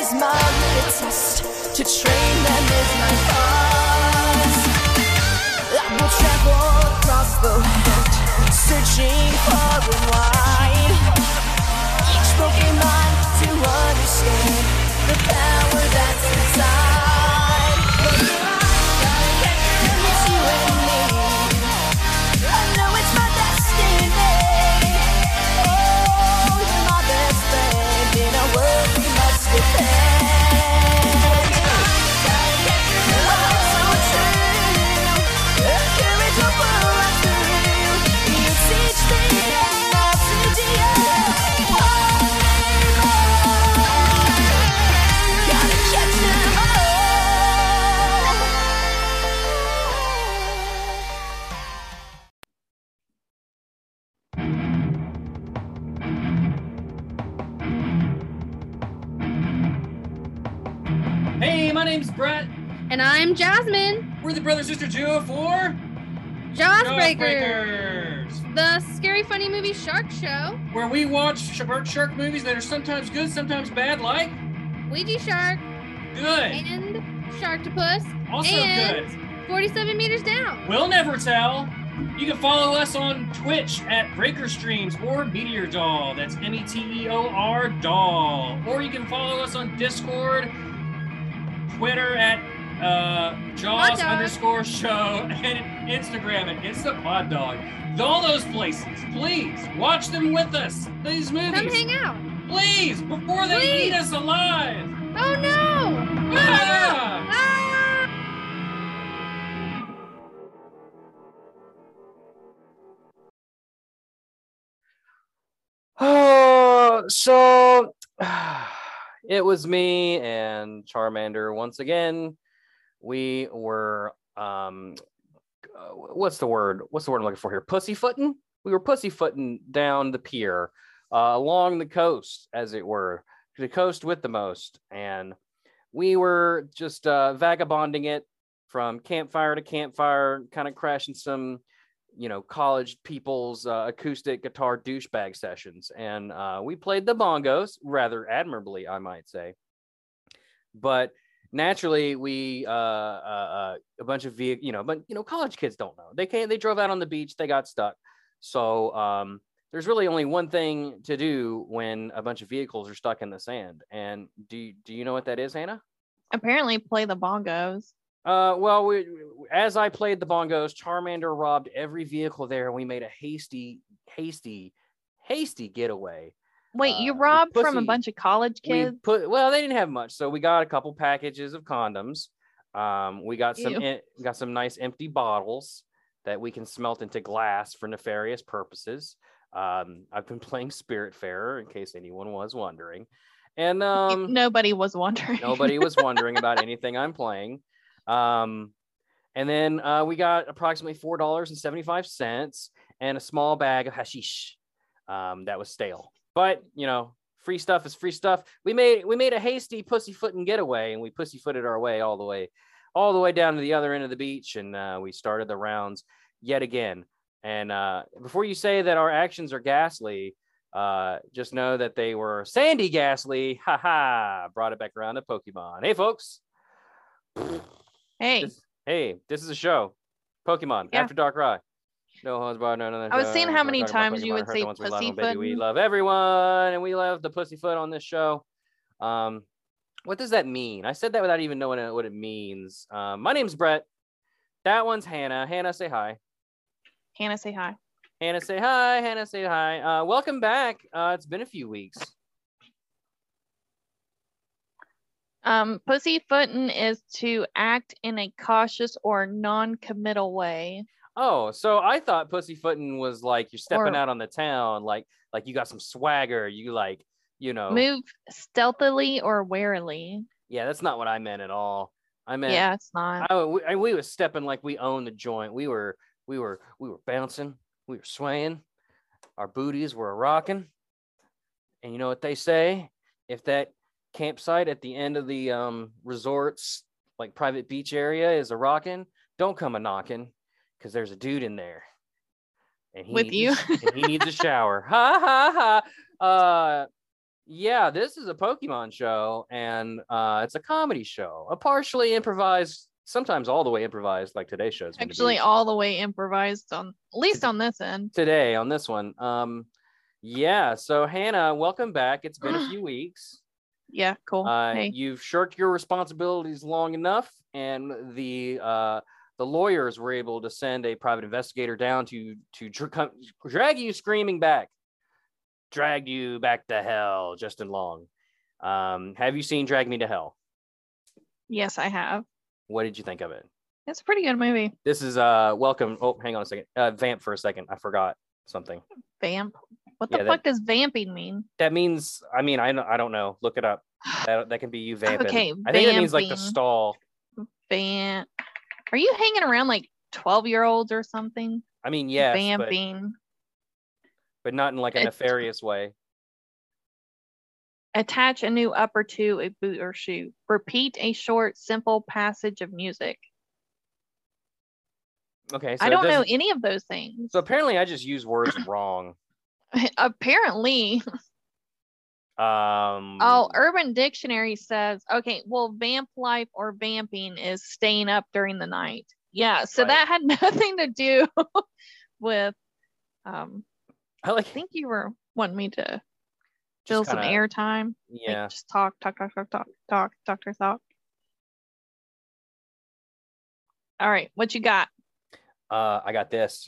is my test. To train them is my cause. I will travel across the world, searching far and wide. Each Pokemon to understand the power that's inside. But gotta catch them, it's you and me. I know it's my destiny. Oh, you're my best friend in a world we must defend. Hey, my name's Brett. And I'm Jasmine. We're the brother-sister duo for Jawsbreakers, the scary, funny movie shark show, where we watch shark movies that are sometimes good, sometimes bad, like Ouija Shark, good, and Sharktopus, also and good, 47 Meters Down. We'll never tell. You can follow us on Twitch at Breaker Streams or Meteor Doll. That's METEOR Doll. Or you can follow us on Discord, Twitter at Jaws_show, and Instagram at It's the Pod Dog. All those places. Please watch them with us. These movies. Come hang out. Please, before they eat us alive. Oh no! Ah! Ah! Oh, so it was me and Charmander once again. We were what's the word I'm looking for here? Pussyfooting. We were pussyfooting down the pier, along the coast, as it were, the coast with the most, and we were just vagabonding it from campfire to campfire, kind of crashing some, college people's acoustic guitar douchebag sessions. And we played the bongos rather admirably, I might say. But naturally, we a bunch of college kids don't know. They drove out on the beach, they got stuck. So there's really only one thing to do when a bunch of vehicles are stuck in the sand. And do you know what that is, Hannah? Apparently play the bongos. Well, as I played the bongos, Charmander robbed every vehicle there, and we made a hasty getaway. Wait, you robbed from a bunch of college kids? They didn't have much, so we got a couple packages of condoms. We got some nice empty bottles that we can smelt into glass for nefarious purposes. I've been playing Spiritfarer, in case anyone was wondering, and nobody was wondering. Nobody was wondering about anything I'm playing. And then we got approximately $4.75 and a small bag of hashish that was stale. But free stuff is free stuff. We made a hasty pussyfooting getaway, and we pussyfooted our way all the way down to the other end of the beach, and we started the rounds yet again. And before you say that our actions are ghastly, just know that they were sandy ghastly. Ha ha! Brought it back around to Pokemon. Hey, folks. Hey. This is a show. Pokemon After Dark Rye. No holds barred, no I was seeing how many times you would say pussyfoot. We love everyone, and we love the pussyfoot on this show. What does that mean? I said that without even knowing what it means. My name's Brett. That one's Hannah. Hannah, say hi. Hannah, say hi. Hannah, say hi. Hannah, say hi. Welcome back. It's been a few weeks. Pussyfooting is to act in a cautious or non-committal way. Oh, so I thought pussyfooting was like you're stepping out on the town, like you got some swagger, move stealthily or warily. Yeah, that's not what I meant at all. I meant it's not. We were stepping like we owned the joint. We were bouncing, we were swaying, our booties were rocking. And you know what they say? If that campsite at the end of the resort's like private beach area is a rocking, don't come a knocking, because there's a dude in there, and he with you, and he needs a shower. Ha ha ha. Yeah, this is a Pokemon show, and it's a comedy show, a partially improvised, sometimes all the way improvised, like today's show is going to Actually, be. all the way improvised on, at least on this end. Today on this one. Yeah, so Hannah, welcome back. It's been a few weeks. Yeah, cool. Hey. You've shirked your responsibilities long enough, and the lawyers were able to send a private investigator down to drag you screaming back. Dragged you back to hell, Justin Long. Have you seen Drag Me to Hell? Yes, I have. What did you think of it? It's a pretty good movie. This is welcome. Oh, hang on a second. Vamp for a second. I forgot something. Vamp? What the fuck does vamping mean? That means, I don't know. Look it up. That can be you vamping. Okay, I think that means like the stall. Vamp. Are you hanging around like 12-year-olds or something? I mean, yes, vamping. But not in like a nefarious way. Attach a new upper to a boot or shoe. Repeat a short, simple passage of music. Okay, so I don't know any of those things. So apparently I just used words wrong. Apparently. Urban Dictionary says, okay, well, vamp life or vamping is staying up during the night. Yeah, so that had nothing to do with I think you were wanting me to fill some airtime. Yeah. Like just talk. All right, what you got? I got this.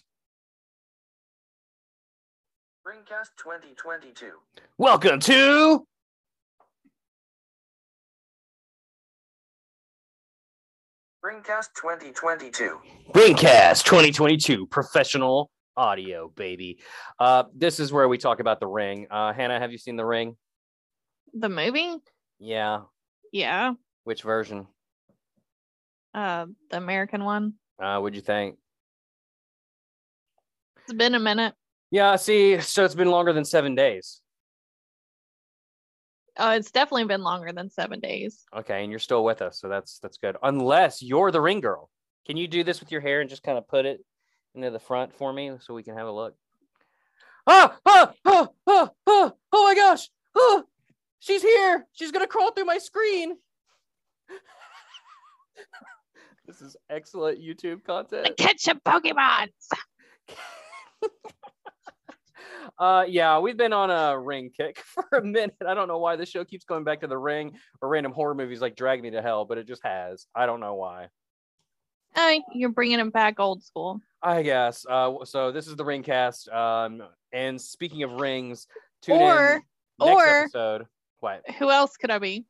Ringcast 2022. Welcome to Ringcast 2022. Ringcast 2022. Professional audio, baby. This is where we talk about The Ring. Hannah, have you seen The Ring? The movie? Yeah. Yeah. Which version? The American one. What'd you think? It's been a minute. Yeah, see, so it's been longer than 7 days. Oh, it's definitely been longer than 7 days. Okay, and you're still with us, so that's good. Unless you're the ring girl. Can you do this with your hair and just kind of put it into the front for me so we can have a look? Oh my gosh! Oh, she's here! She's gonna crawl through my screen. This is excellent YouTube content. Catch your Pokemon. Yeah, we've been on a Ring kick for a minute. I don't know why the show keeps going back to The Ring or random horror movies like Drag Me to Hell, but it just has. I don't know why. You're bringing them back old school. I guess. So this is the Ringcast. And speaking of rings, tune in next episode. What? Who else could I be?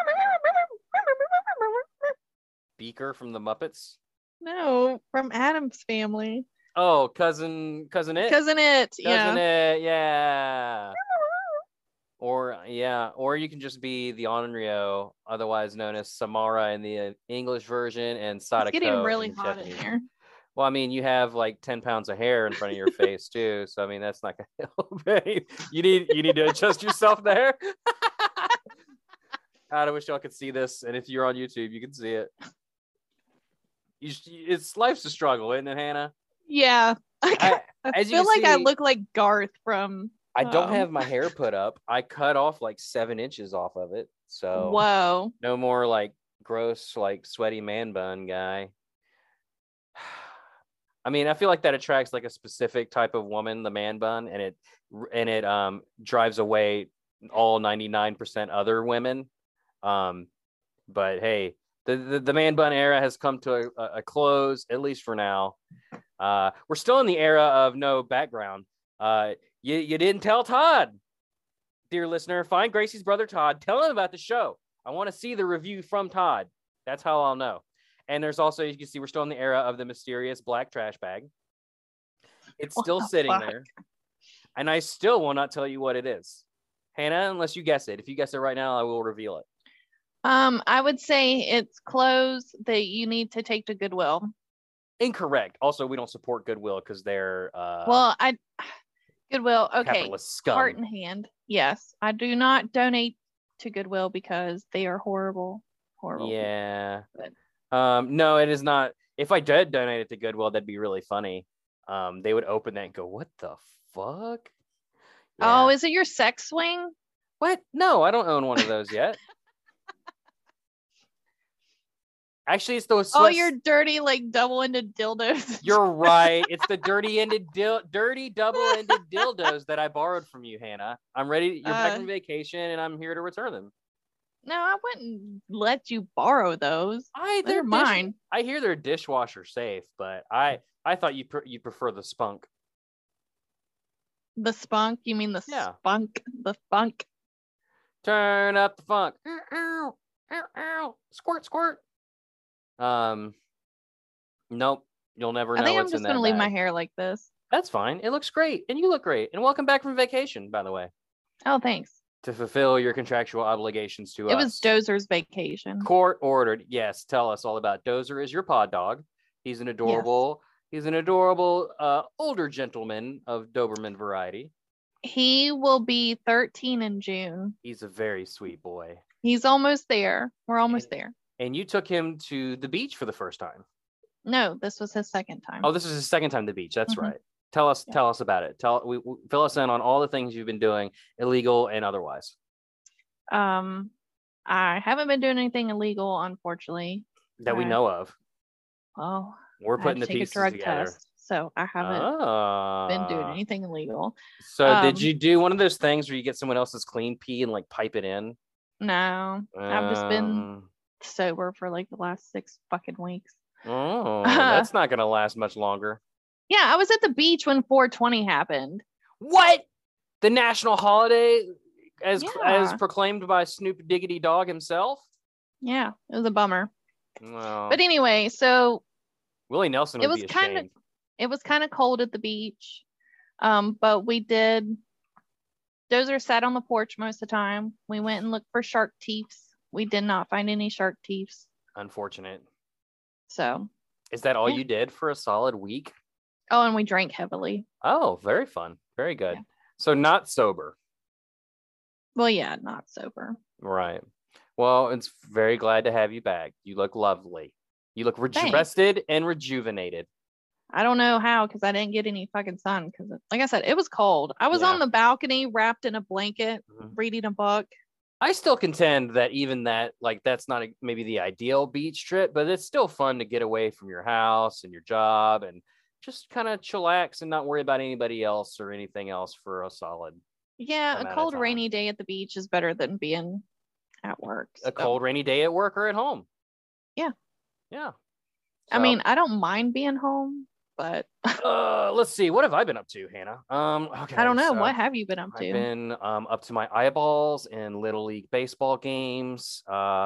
Beaker from the Muppets? No, from Addams Family. Oh, cousin it. Cousin it. Cousin it, yeah. Or you can just be the Onryo, otherwise known as Samara in the English version, and Sadako. It's getting really in hot Japanese. in here. Well, I mean, you have like 10 pounds of hair in front of your face too, so I mean that's not gonna help. You need to adjust yourself there. God, I wish y'all could see this, and if you're on YouTube, you can see it. Life's a struggle, isn't it, Hannah? Yeah. I feel like I look like Garth from. I don't have my hair put up. I cut off like 7 inches off of it. So whoa. No more like gross, like sweaty man bun guy. I mean, I feel like that attracts like a specific type of woman, the man bun, and it drives away all 99% other women. But hey, the man bun era has come to a close, at least for now. We're still in the era of no background. You didn't tell Todd, dear listener. Find Gracie's brother Todd. Tell him about the show. I want to see the review from Todd. That's how I'll know. And there's also, you can see, we're still in the era of the mysterious black trash bag. It's still sitting there. And I still will not tell you what it is. Hannah, unless you guess it. If you guess it right now, I will reveal it. I would say it's clothes that you need to take to Goodwill. Incorrect. Also, we don't support Goodwill because they're Goodwill. Okay. Capitalist scum. Heart in hand. Yes, I do not donate to Goodwill because they are horrible. Horrible. Yeah. No, it is not. If I did donate it to Goodwill, that'd be really funny. They would open that and go, "What the fuck?" Yeah. Oh, is it your sex swing? What? No, I don't own one of those yet. Actually, it's those. Oh, your dirty like double-ended dildos. You're right. It's the dirty double-ended dildos that I borrowed from you, Hannah. I'm ready. You're back from vacation, and I'm here to return them. No, I wouldn't let you borrow those. They're mine. I hear they're dishwasher safe, but I thought you prefer the spunk. The spunk? You mean the spunk? The funk? Turn up the funk. Ow, ow, ow, ow. Squirt, squirt. Nope. You'll never know. I think what's I'm just gonna leave my hair like this. That's fine. It looks great, and you look great. And welcome back from vacation, by the way. Oh, thanks. To fulfill your contractual obligations to us. It was Dozer's vacation. Court ordered. Yes, tell us all about Dozer. Is your pod dog? He's an adorable. He's an adorable older gentleman of Doberman variety. He will be 13 in June. He's a very sweet boy. He's almost there. We're almost there. And you took him to the beach for the first time. No, this was his second time. Oh, this is his second time to the beach. That's right. Tell us about it. Fill us in on all the things you've been doing, illegal and otherwise. I haven't been doing anything illegal, unfortunately. That we know of. Well, we're putting the pieces together. Test, so I haven't been doing anything illegal. So did you do one of those things where you get someone else's clean pee and like pipe it in? No, I've just been sober for like the last 6 fucking weeks. Oh, that's not gonna last much longer. Yeah, I was at the beach when 420 happened. What? The national holiday as proclaimed by Snoop Diggity Dog himself? Yeah, it was a bummer. Well, but anyway, so Willie Nelson would be ashamed. It was kind of cold at the beach. But we did. Dozer sat on the porch most of the time. We went and looked for shark teeths. We did not find any shark teeths. Unfortunate. So. Is that all you did for a solid week? Oh, and we drank heavily. Oh, very fun. Very good. Yeah. So not sober. Well, yeah, not sober. Right. Well, it's very glad to have you back. You look lovely. You look rested and rejuvenated. I don't know how, because I didn't get any fucking sun. Because, like I said, it was cold. I was on the balcony wrapped in a blanket, reading a book. I still contend that even that, like, that's not maybe the ideal beach trip, but it's still fun to get away from your house and your job and just kind of chillax and not worry about anybody else or anything else for a solid. Yeah, a cold, rainy day at the beach is better than being at work. A cold, rainy day at work or at home. Yeah. Yeah. So, I mean, I don't mind being home, but let's see. What have I been up to, Hannah? Okay. I don't know. What have you been up to? I've been up to my eyeballs in Little League baseball games.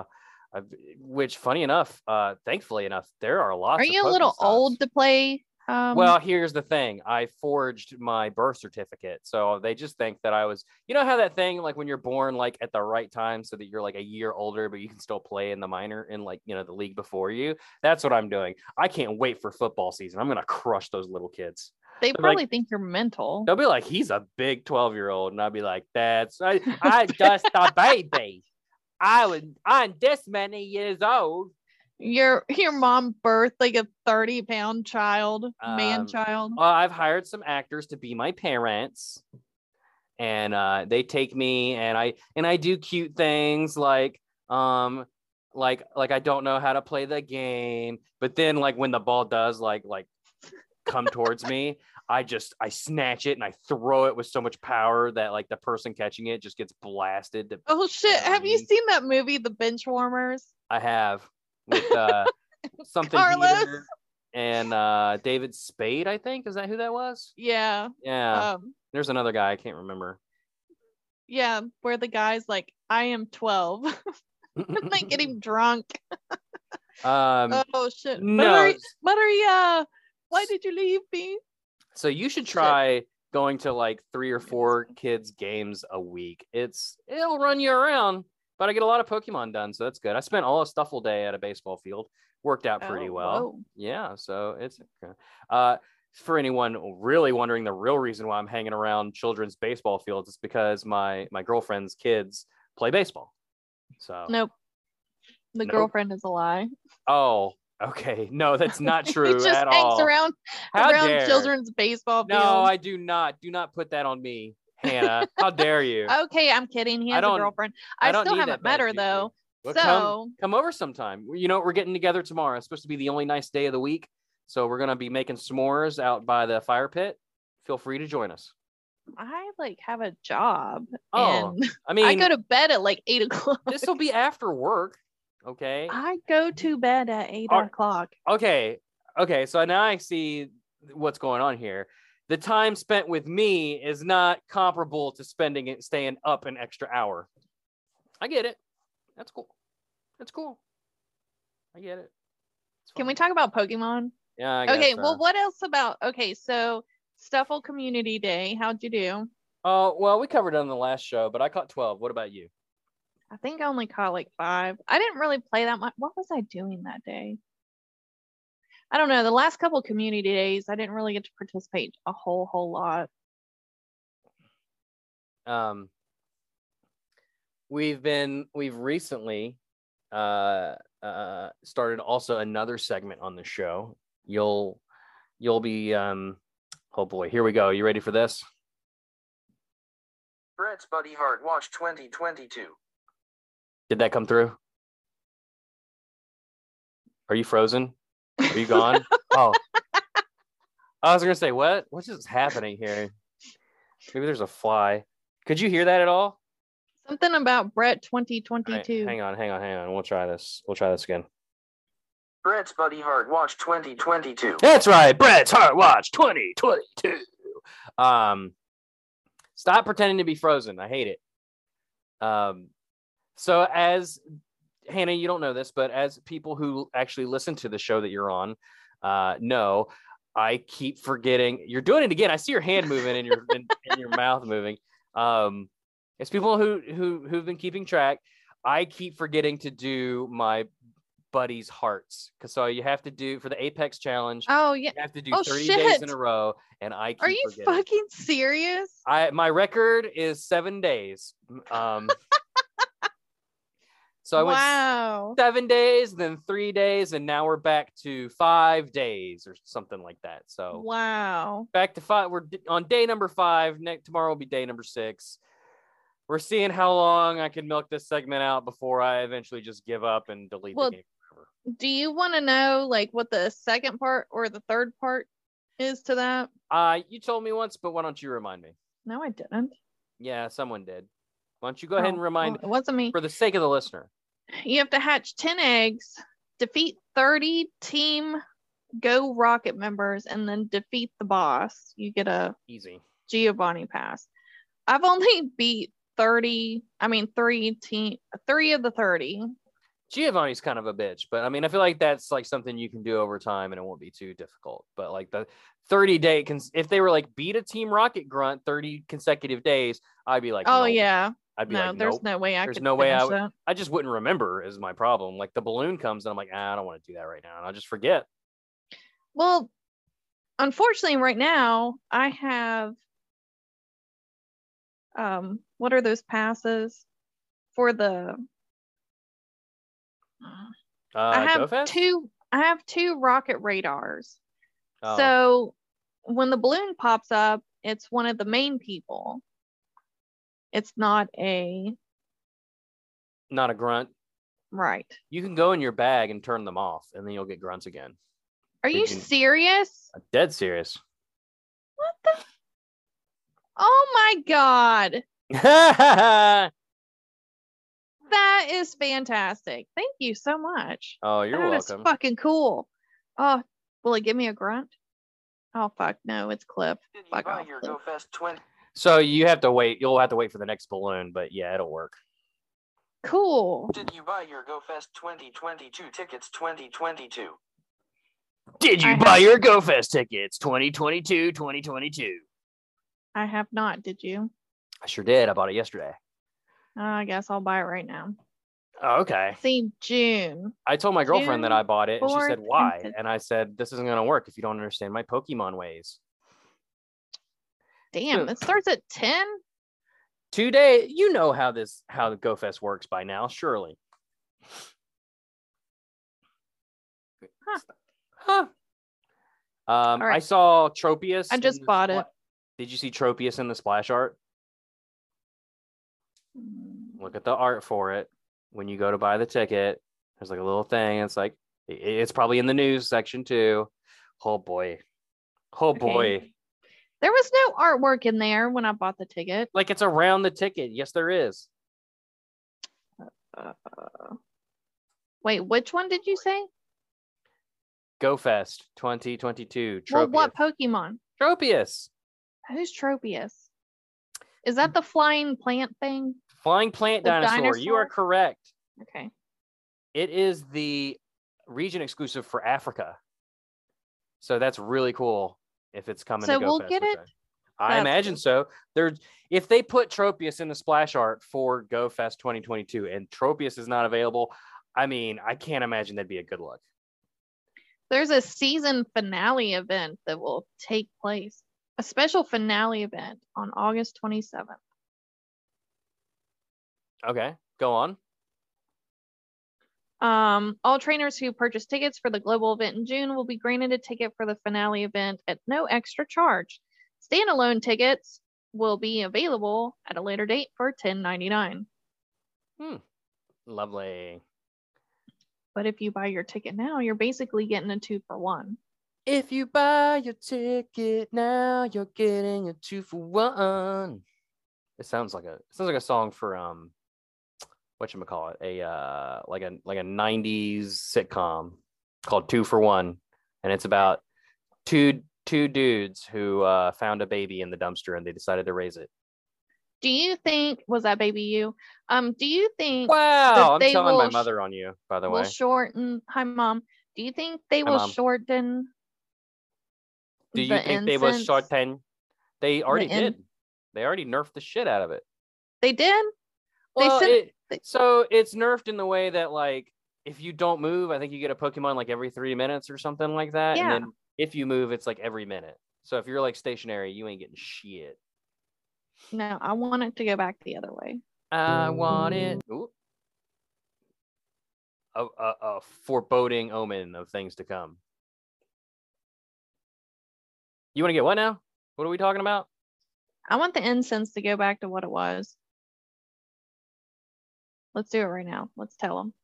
Which, funny enough, thankfully enough, there are lots. Are you a little old to play? Well, here's the thing. I forged my birth certificate. So they just think that I was, you know how that thing, like when you're born, like at the right time so that you're like a year older, but you can still play in the minor in like, you know, the league before you. That's what I'm doing. I can't wait for football season. I'm going to crush those little kids. They probably think you're mental. They'll be like, he's a big 12-year-old. And I'll be like, I just a baby. I'm this many years old. Your mom birthed like a 30-pound child, man child. I've hired some actors to be my parents, and they take me and I do cute things like I don't know how to play the game, but then like when the ball does like come towards me, I snatch it and I throw it with so much power that like the person catching it just gets blasted. Oh shit! Have you seen that movie, The Benchwarmers? I have. With something Carlos and David Spade, I think. Is that who that was? Yeah. There's another guy I can't remember. Yeah, where the guy's like, I am 12. Like getting drunk. Oh shit. No. Maria, why did you leave me? So you should try going to like 3 or 4 kids games a week. It'll run you around. But I get a lot of Pokemon done, so that's good. I spent all a Stuffle day at a baseball field. Worked out pretty well. Whoa. Yeah, so it's for anyone really wondering the real reason why I'm hanging around children's baseball fields is because my girlfriend's kids play baseball. So nope. The girlfriend is a lie. Oh, okay. No, that's not true just at hangs all. around children's baseball fields. No, I do not. Do not put that on me. Hannah, how dare you? Okay, I'm kidding. He I has a don't- girlfriend. I I don't still need haven't that met bad her juju. though. Well, So come over sometime. You know, we're getting together tomorrow. It's supposed to be the only nice day of the week. So we're gonna be making s'mores out by the fire pit. Feel free to join us. I like have a job, Oh, and I mean, I go to bed at like 8 o'clock. this will be after work. Okay. I go to bed at 8 Are- o'clock. Okay. So now I see what's going on here. The time spent with me is not comparable to staying up an extra hour. I get it. That's cool. I get it. It's Can fine. we talk about Pokemon? Yeah. I guess Okay, so. well, what else about? Okay, so Stuffle Community Day. How'd you do? Oh, well, we covered it on the last show, but I caught 12. What about you? I think I only caught like 5. I didn't really play that much. What was I doing that day? I don't know. The last couple community days, I didn't really get to participate a whole lot. We've recently started also another segment on the show. You'll be oh boy, here we go. You ready for this? Brett's Buddy Heart Watch 2022. Did that come through? Are you frozen? Are you gone? Oh, I was gonna say, what's just happening here? Maybe there's a fly. Could you hear that at all? Something about Brett All right, 2022. hang on. We'll try this again. Brett's Buddy Heart Watch 2022. That's right, Brett's Heart Watch 2022. Stop pretending to be frozen. I hate it. So as Hannah, you don't know this, but as people who actually listen to the show that you're on know, I keep forgetting. You're doing it again. I see your hand moving and your mouth moving. It's people who've been keeping track. I keep forgetting to do my buddies' hearts, so you have to do for the Apex Challenge. Oh yeah. You have to do Oh, 30 shit. days in a row, and I keep Are you forgetting. fucking serious? My record is 7 days. So I went Wow. 7 days, then 3 days, and now we're back to 5 days or something like that. So Wow. back to 5. We're on day number 5. Tomorrow will be day number 6. We're seeing how long I can milk this segment out before I eventually just give up and delete Well, the game forever. Do you want to know like what the second part or the third part is to that? You told me once, but why don't you remind me? No, I didn't. Yeah, someone did. Why don't you go ahead and remind Well, it wasn't me. for the sake of the listener? You have to hatch 10 eggs, defeat 30 Team Go Rocket members, and then defeat the boss. You get a Easy. Giovanni pass. I've only beat 3 of the 30. Giovanni's kind of a bitch, but I mean, I feel like that's like something you can do over time and it won't be too difficult. But like the 30-day, if they were like beat a Team Rocket grunt 30 consecutive days, I'd be like, Oh nope. yeah. I'd be No, like, there's nope. no way I There's could no way finish I would. that. I just wouldn't remember is my problem. Like the balloon comes and I'm like, I don't want to do that right now. And I'll just forget. Well, unfortunately, right now I have what are those passes for the I have GoFest? I have 2 rocket radars. Oh, So when the balloon pops up, it's one of the main people. It's not a not a grunt. right. You can go in your bag and turn them off, and then you'll get grunts again. Are Did you you- serious? I'm dead serious. What the? Oh my God. Oh, That is fantastic. Thank you so much. you're That is welcome. fucking cool. Oh, will it give me a grunt? Oh fuck no, it's Cliff. Did you Fuck buy off, your Cliff. GoFest 20? So you have to wait. You'll have to wait for the next balloon, but yeah, it'll work. Cool. Did you buy your GoFest 2022 tickets 2022? Did you I buy have- your GoFest tickets 2022, 2022? I have not, did you? I sure did. I bought it yesterday. I guess I'll buy it right now. Oh, okay. See, June. I told my girlfriend that I bought it, and she 4th, said, why? and And I said, this isn't going to work if you don't understand my Pokemon ways. Damn, it starts at 10? 2 days. You know how the GoFest works by now, surely. Huh. I right. saw Tropius. I just in the bought it. Did you see Tropius in the splash art? Look at the art for it. When you go to buy the ticket, there's like a little thing. It's like, it's probably in the news section too. Oh boy. Oh boy. Okay. There was no artwork in there when I bought the ticket. Like it's around the ticket. Yes, there is. Wait, which one did you say? GoFest 2022. Tropius. Well, what Pokemon? Tropius. Who's Tropius? Is that the flying plant thing? Flying plant The dinosaur. You are dinosaur? correct. Okay. It is the region exclusive for Africa. So that's really cool if it's coming So to GoFest. we'll get it? I That's imagine cool. so. If they put Tropius in the splash art for GoFest 2022 and Tropius is not available, I mean, I can't imagine that'd be a good look. There's a season finale event that will take place. A special finale event on August 27th. Okay, go on. All trainers who purchase tickets for the global event in June will be granted a ticket for the finale event at no extra charge. Standalone tickets will be available at a later date for $10.99. Lovely. But if you buy your ticket now, you're basically getting a 2-for-1. If you buy your ticket now, you're getting a 2-for-1. It sounds like a song for whatchamacallit, like a 90s sitcom called 2-for-1, and it's about two dudes who found a baby in the dumpster and they decided to raise it. Do you think, was that baby you? Do you think Wow, I'm they telling my will mother on you, by the way. will shorten, hi mom, do you think they Hi, will Mom. shorten Do you the think they will incense? shorten? They already in- did. They already nerfed the shit out of it. They did? Well, said- so it's nerfed in the way that, like, if you don't move, I think you get a Pokemon like every 3 minutes or something like that. Yeah. And then if you move, it's like every minute. So if you're like stationary, you ain't getting shit. No, I want it to go back the other way. I want it. Ooh. A foreboding omen of things to come. You want to get what now? What are we talking about? I want the incense to go back to what it was. Let's do it right now. Let's tell them.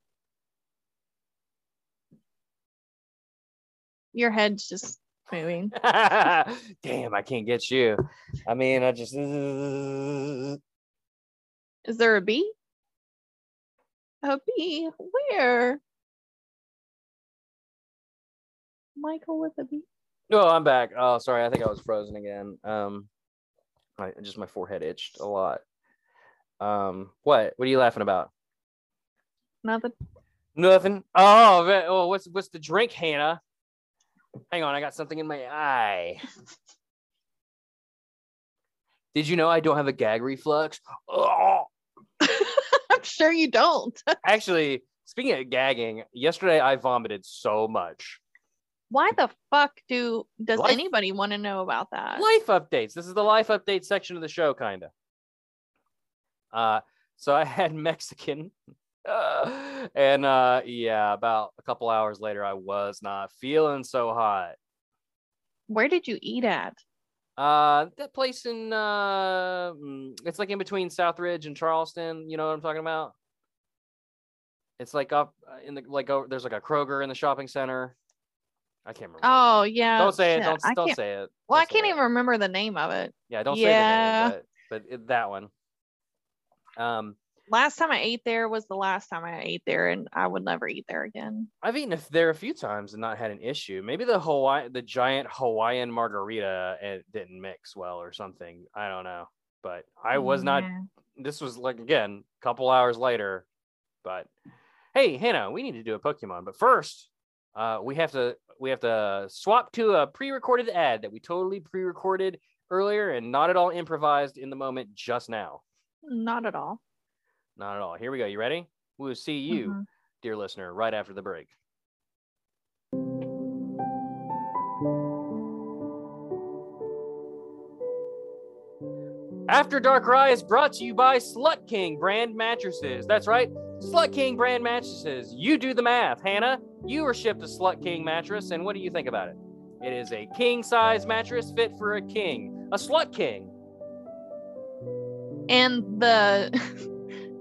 Your head's just moving. Damn, I can't get you. I mean, I just. Is there a bee? A bee? Where? Michael with a bee? No, I'm back. Oh, sorry. I think I was frozen again. My forehead itched a lot. What? What are you laughing about? Nothing. Nothing. Oh, what's the drink, Hannah? Hang on, I got something in my eye. Did you know I don't have a gag reflex? Oh. I'm sure you don't. Actually, speaking of gagging, yesterday I vomited so much. Why the fuck does Life- anybody want to know about that? Life updates. This is the life update section of the show, kind of. So I had Mexican. And about a couple hours later, I was not feeling so hot. Where did you eat at? That place in it's like in between Southridge and Charleston. You know what I'm talking about? It's like up in the there's like a Kroger in the shopping center. I can't remember. Oh yeah. Don't say it. shit. I Don't can't- say it. Well, I Don't say can't it. even remember the name of it. Yeah, don't Yeah. say the name, but that one. Last time I ate there was the last time I ate there, and I would never eat there again. I've eaten there a few times and not had an issue. Maybe the giant Hawaiian margarita it didn't mix well or something. I don't know, but I was not. Yeah. This was like again a couple hours later. But hey, Hannah, we need to do a Pokemon. But first, we have to swap to a pre-recorded ad that we totally pre-recorded earlier and not at all improvised in the moment just now. Not at all. Not at all. Here we go. You ready? We'll see you, Mhm. dear listener, right after the break. After Dark Rye is brought to you by Slut King brand mattresses. That's right, Slut King brand mattresses. You do the math, Hannah. You were shipped a Slut King mattress, and what do you think about it? It is a king-size mattress fit for a king, a Slut King. And the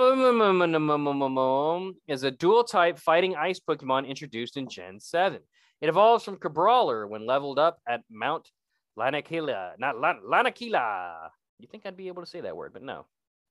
Crabomb is a dual type fighting ice Pokemon introduced in Gen 7. It evolves from Crabrawler when leveled up at Mount Lanakila. Not Lanakila. You think I'd be able to say that word, but no.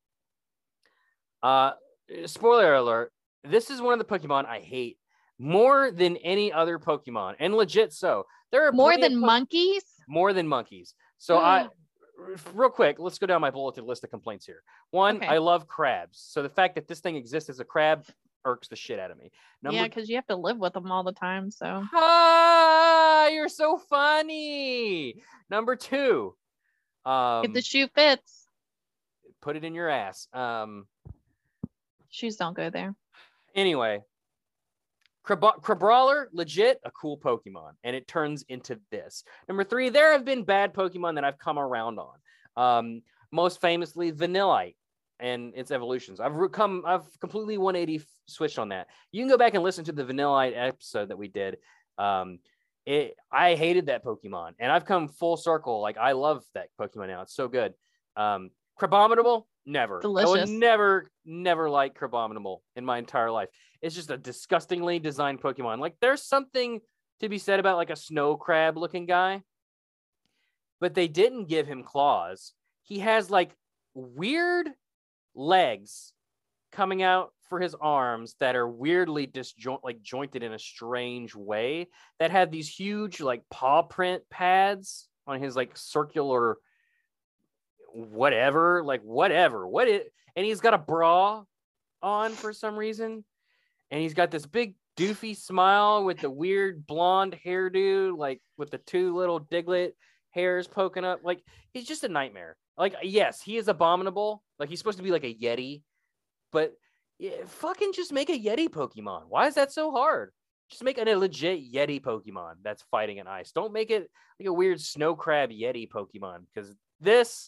Spoiler alert. This is one of the Pokemon I hate more than any other Pokemon. And legit so. There are More than monkeys? More than monkeys. So real quick, let's go down my bulleted list of complaints here. One, Okay. I love crabs. So the fact that this thing exists as a crab irks the shit out of me. Yeah, because you have to live with them all the time. So You're so funny. Number 2, if the shoe fits, put it in your ass. shoes don't go there. Anyway, Crabrawler, legit a cool Pokemon, and it turns into this. Number 3, there have been bad Pokemon that I've come around on. Most famously, Vanillite and its evolutions. I've completely 180 switched on that. You can go back and listen to the Vanillite episode that we did. I hated that Pokemon, and I've come full circle. Like, I love that Pokemon now. It's so good. Crabominable, never. Delicious. I would never like Crabominable in my entire life. It's just a disgustingly designed Pokemon. Like, there's something to be said about like a snow crab looking guy, but they didn't give him claws. He has like weird legs coming out for his arms that are weirdly jointed in a strange way, that have these huge like paw print pads on his like circular whatever, and he's got a bra on for some reason, and he's got this big doofy smile with the weird blonde hairdo, like with the 2 little Diglett hairs poking up. Like, he's just a nightmare. Like, yes, he is abominable. Like, he's supposed to be like a Yeti, but fucking just make a Yeti Pokemon. Why is that so hard? Just make a legit Yeti Pokemon that's fighting in ice. Don't make it like a weird snow crab Yeti Pokemon, because this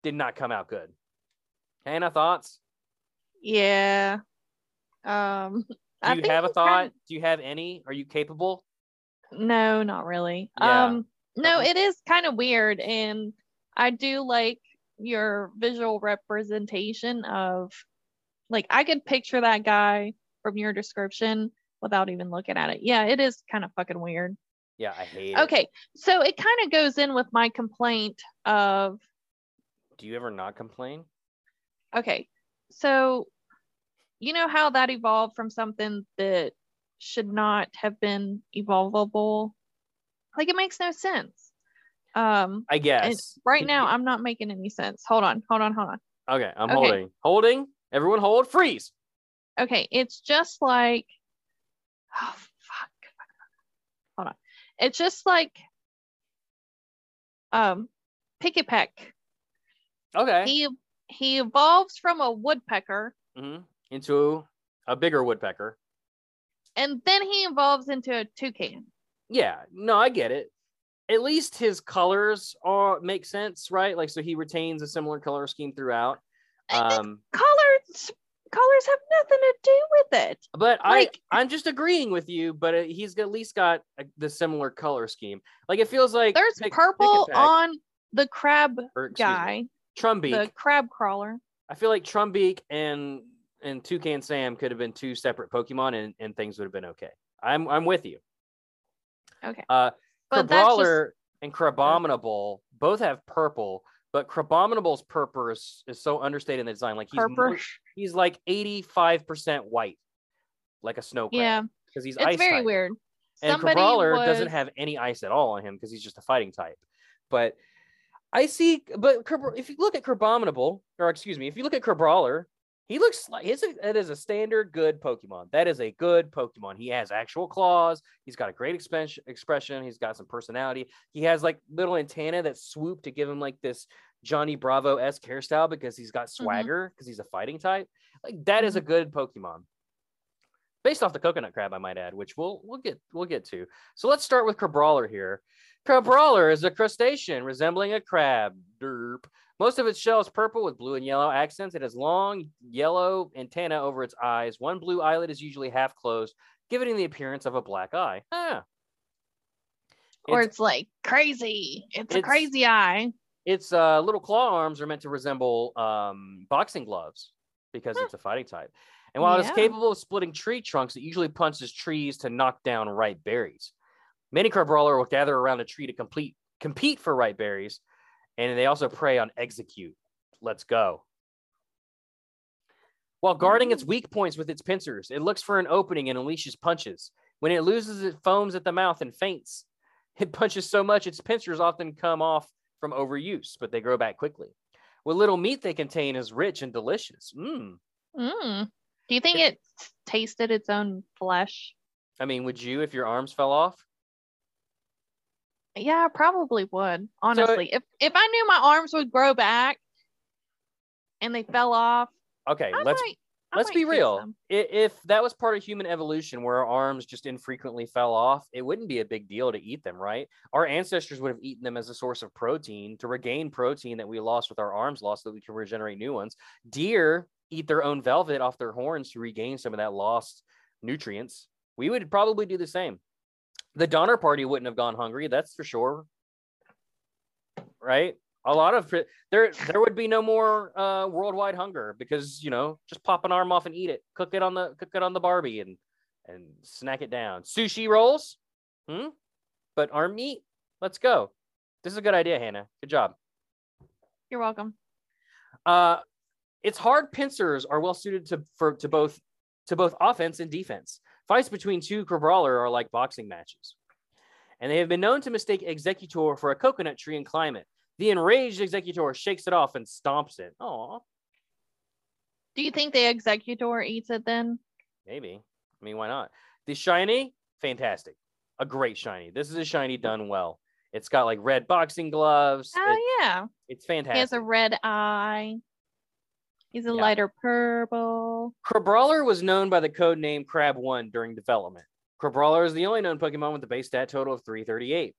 did not come out good. Hannah, thoughts? Yeah. Do I you think have a he's thought? kind Do you have any? Are you capable? No, not really. Yeah. No, it is kind of weird, and I do like your visual representation of, like, I could picture that guy from your description without even looking at it. Yeah, it is kind of fucking weird. Yeah, I hate it. Okay, so it kind of goes in with my complaint of, Do you ever not complain? okay, so you know how that evolved from something that should not have been evolvable? Like, it makes no sense. I And guess. right now I'm not making any sense. Hold on. Okay, I'm Okay. holding. Everyone hold. Freeze. Okay, it's just like, oh fuck. Hold on. It's just like Picky Peck. Okay. He evolves from a woodpecker, Into a bigger woodpecker. and then he evolves into a toucan. Yeah, no, I get it. At least his colors make sense, right? Like, so he retains a similar color scheme throughout. Colors have nothing to do with it. But Like, I'm just agreeing with you. But he's at least got the similar color scheme. Like, it feels like there's purple on the crab guy, Trumbeak. the crab crawler. I feel like Trumbeak and Toucan Sam could have been two separate Pokemon, and things would have been okay. I'm with you. Okay. But But that's Crabrawler and Crabominable both have purple, but Crabominable's purple is so understated in the design. Like, he's like 85% white, like a snow crab. Yeah, because he's it's ice very type. weird. And Somebody Crabrawler doesn't was- have any ice at all on him because he's just a fighting type. But if you look at Crabominable, or excuse me, if you look at Crabrawler, he looks like it is a standard good Pokemon. That is a good Pokemon. He has actual claws. He's got a great expression. He's got some personality. He has like little antenna that swoop to give him like this Johnny Bravo-esque hairstyle because he's got swagger because he's a fighting type. Like, that is a good Pokemon. Based off the coconut crab, I might add, which we'll get to. So let's start with Crabrawler here. Crabrawler is a crustacean resembling a crab. Derp. Most of its shell is purple with blue and yellow accents. It has long yellow antenna over its eyes. One blue eyelid is usually half closed, giving it the appearance of a black eye. Or it's like crazy. It's a crazy eye. Its little claw arms are meant to resemble boxing gloves because it's a fighting type. And while it's capable of splitting tree trunks, it usually punches trees to knock down ripe berries. Many Crabrawler will gather around a tree to compete for ripe berries, and they also prey on execute. Let's go. While guarding its weak points with its pincers, it looks for an opening and unleashes punches. When it loses, it foams at the mouth and faints. It punches so much, its pincers often come off from overuse, but they grow back quickly. What little meat they contain is rich and delicious. Do you think it tasted its own flesh? I mean, would you if your arms fell off? Yeah, I probably would. Honestly, if I knew my arms would grow back and they fell off, okay, I let's might be taste real. them. If that was part of human evolution where our arms just infrequently fell off, it wouldn't be a big deal to eat them, right? Our ancestors would have eaten them as a source of protein to regain protein that we lost with our arms lost so that we can regenerate new ones. Deer eat their own velvet off their horns to regain some of that lost nutrients. We would probably do the same. The Donner Party wouldn't have gone hungry, that's for sure. Right? A lot of there would be no more worldwide hunger because, just pop an arm off and eat it. Cook it on the Barbie and snack it down. Sushi rolls? But arm meat? Let's go. This is a good idea, Hannah. Good job. You're welcome. Its hard pincers are well suited to both offense and defense. Fights between two Crabrawler are like boxing matches. And they have been known to mistake Executor for a coconut tree and climb it. The enraged Executor shakes it off and stomps it. Aw. Do you think the Executor eats it then? Maybe. I mean, why not? The shiny, fantastic. A great shiny. This is a shiny done well. It's got like red boxing gloves. Yeah. It's fantastic. He has a red eye. He's a lighter purple. Crabrawler was known by the code name Crab 1 during development. Crabrawler is the only known Pokemon with a base stat total of 338.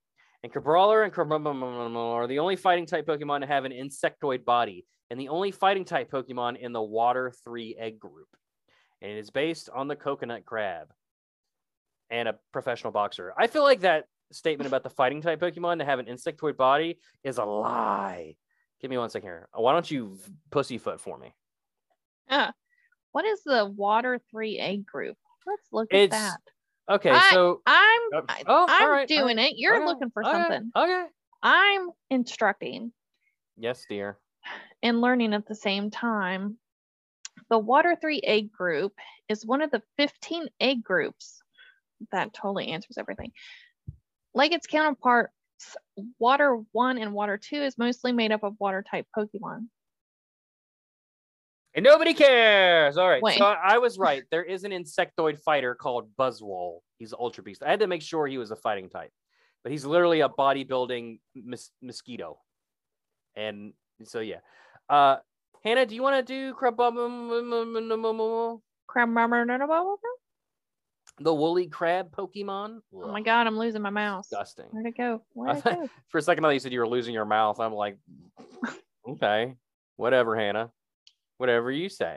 And Crabrawler and Crabrawler are the only fighting type Pokemon to have an insectoid body, and the only fighting type Pokemon in the Water 3 egg group. And it is based on the coconut crab and a professional boxer. I feel like that statement about the fighting type Pokemon to have an insectoid body is a lie. Give me 1 second here. Why don't you pussyfoot for me? What is the Water 3 egg group? Let's look at that. Okay, I'm all right, doing it. You're okay, looking for something. Okay. I'm instructing Yes, dear. and learning at the same time. The Water 3 egg group is one of the 15 egg groups. That totally answers everything. Like its counterparts, Water 1 and Water 2 is mostly made up of water type Pokemon. And nobody cares. All right. Wait. So I was right. There is an insectoid fighter called Buzzwole. He's Ultra Beast. I had to make sure he was a fighting type, but he's literally a bodybuilding mosquito. And so, yeah. Hannah, do you want to do the woolly crab Pokemon? Oh my God, I'm losing my mouse. Disgusting. Where'd it go? Where'd it go? For a second, I thought you said you were losing your mouth. I'm like, okay, whatever, Hannah. Whatever you say.